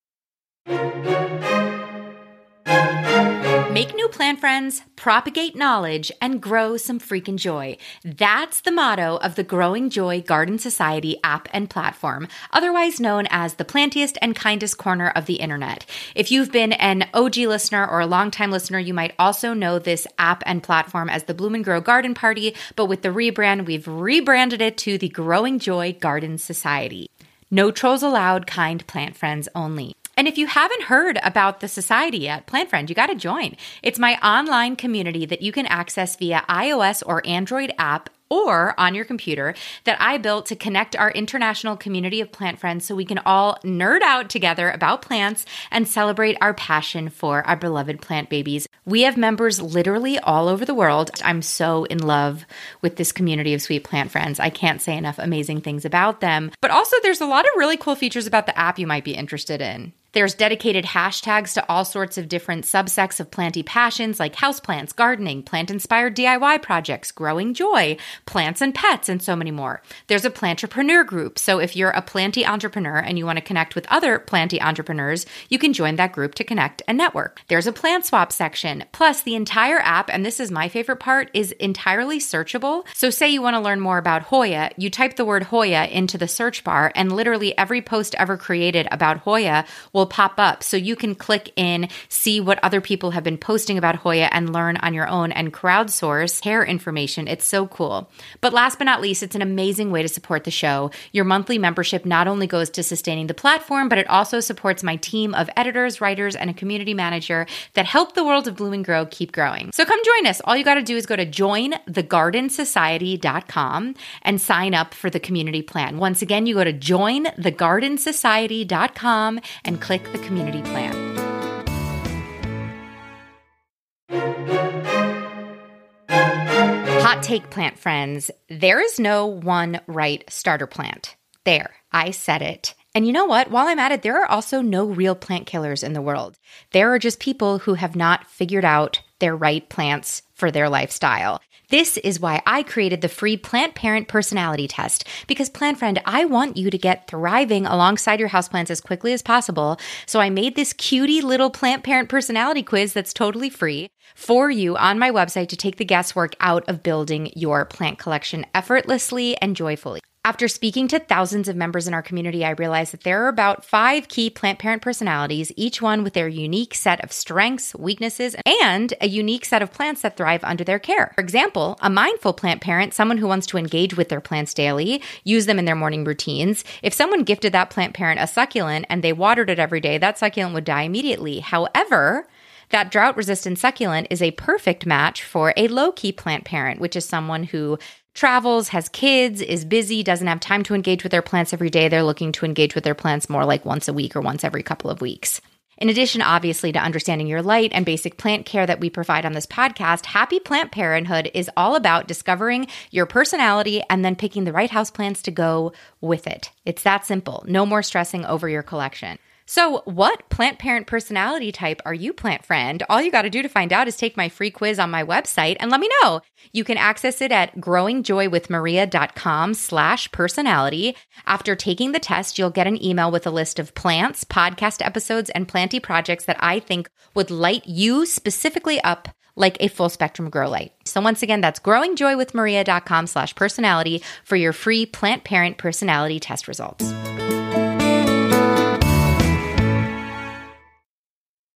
Make new plant friends, propagate knowledge, and grow some freaking joy. That's the motto of the Growing Joy Garden Society app and platform, otherwise known as the plantiest and kindest corner of the internet. If you've been an O G listener or a longtime listener, you might also know this app and platform as the Bloom and Grow Garden Party, but with the rebrand, we've rebranded it to the Growing Joy Garden Society. No trolls allowed, kind plant friends only. And if you haven't heard about the society yet, Plant Friend, you got to join. It's my online community that you can access via iOS or Android app or on your computer that I built to connect our international community of plant friends so we can all nerd out together about plants and celebrate our passion for our beloved plant babies. We have members literally all over the world. I'm so in love with this community of sweet plant friends. I can't say enough amazing things about them. But also there's a lot of really cool features about the app you might be interested in. There's dedicated hashtags to all sorts of different subsects of planty passions like houseplants, gardening, plant-inspired D I Y projects, growing joy, plants and pets, and so many more. There's a plantrepreneur group, so if you're a planty entrepreneur and you want to connect with other planty entrepreneurs, you can join that group to connect and network. There's a plant swap section. Plus, the entire app, and this is my favorite part, is entirely searchable. So say you want to learn more about Hoya, you type the word Hoya into the search bar, and literally every post ever created about Hoya will pop up. So you can click in, see what other people have been posting about Hoya, and learn on your own and crowdsource hair information. It's so cool. But last but not least, it's an amazing way to support the show. Your monthly membership not only goes to sustaining the platform, but it also supports my team of editors, writers, and a community manager that help the world of Bloom and Grow keep growing. So come join us. All you got to do is go to join the garden society dot com and sign up for the community plan. Once again, you go to join the garden society dot com and click the community plan. Hot take, plant friends. There is no one right starter plant. There, I said it. And you know what? While I'm at it, there are also no real plant killers in the world. There are just people who have not figured out their right plants for their lifestyle. This is why I created the free Plant Parent Personality Test, because Plant Friend, I want you to get thriving alongside your houseplants as quickly as possible. So I made this cutie little Plant Parent Personality quiz that's totally free for you on my website to take the guesswork out of building your plant collection effortlessly and joyfully. After speaking to thousands of members in our community, I realized that there are about five key plant parent personalities, each one with their unique set of strengths, weaknesses, and a unique set of plants that thrive under their care. For example, a mindful plant parent, someone who wants to engage with their plants daily, use them in their morning routines. If someone gifted that plant parent a succulent and they watered it every day, that succulent would die immediately. However, that drought-resistant succulent is a perfect match for a low-key plant parent, which is someone who travels, has kids, is busy, doesn't have time to engage with their plants every day. They're looking to engage with their plants more like once a week or once every couple of weeks. In addition, obviously, to understanding your light and basic plant care that we provide on this podcast, Happy Plant Parenthood is all about discovering your personality and then picking the right houseplants to go with it. It's that simple. No more stressing over your collection. So what plant parent personality type are you, Plant Friend? All you got to do to find out is take my free quiz on my website and let me know. You can access it at growingjoywithmaria.com slash personality. After taking the test, you'll get an email with a list of plants, podcast episodes, and planty projects that I think would light you specifically up like a full spectrum grow light. So once again, that's growingjoywithmaria.com slash personality for your free plant parent personality test results.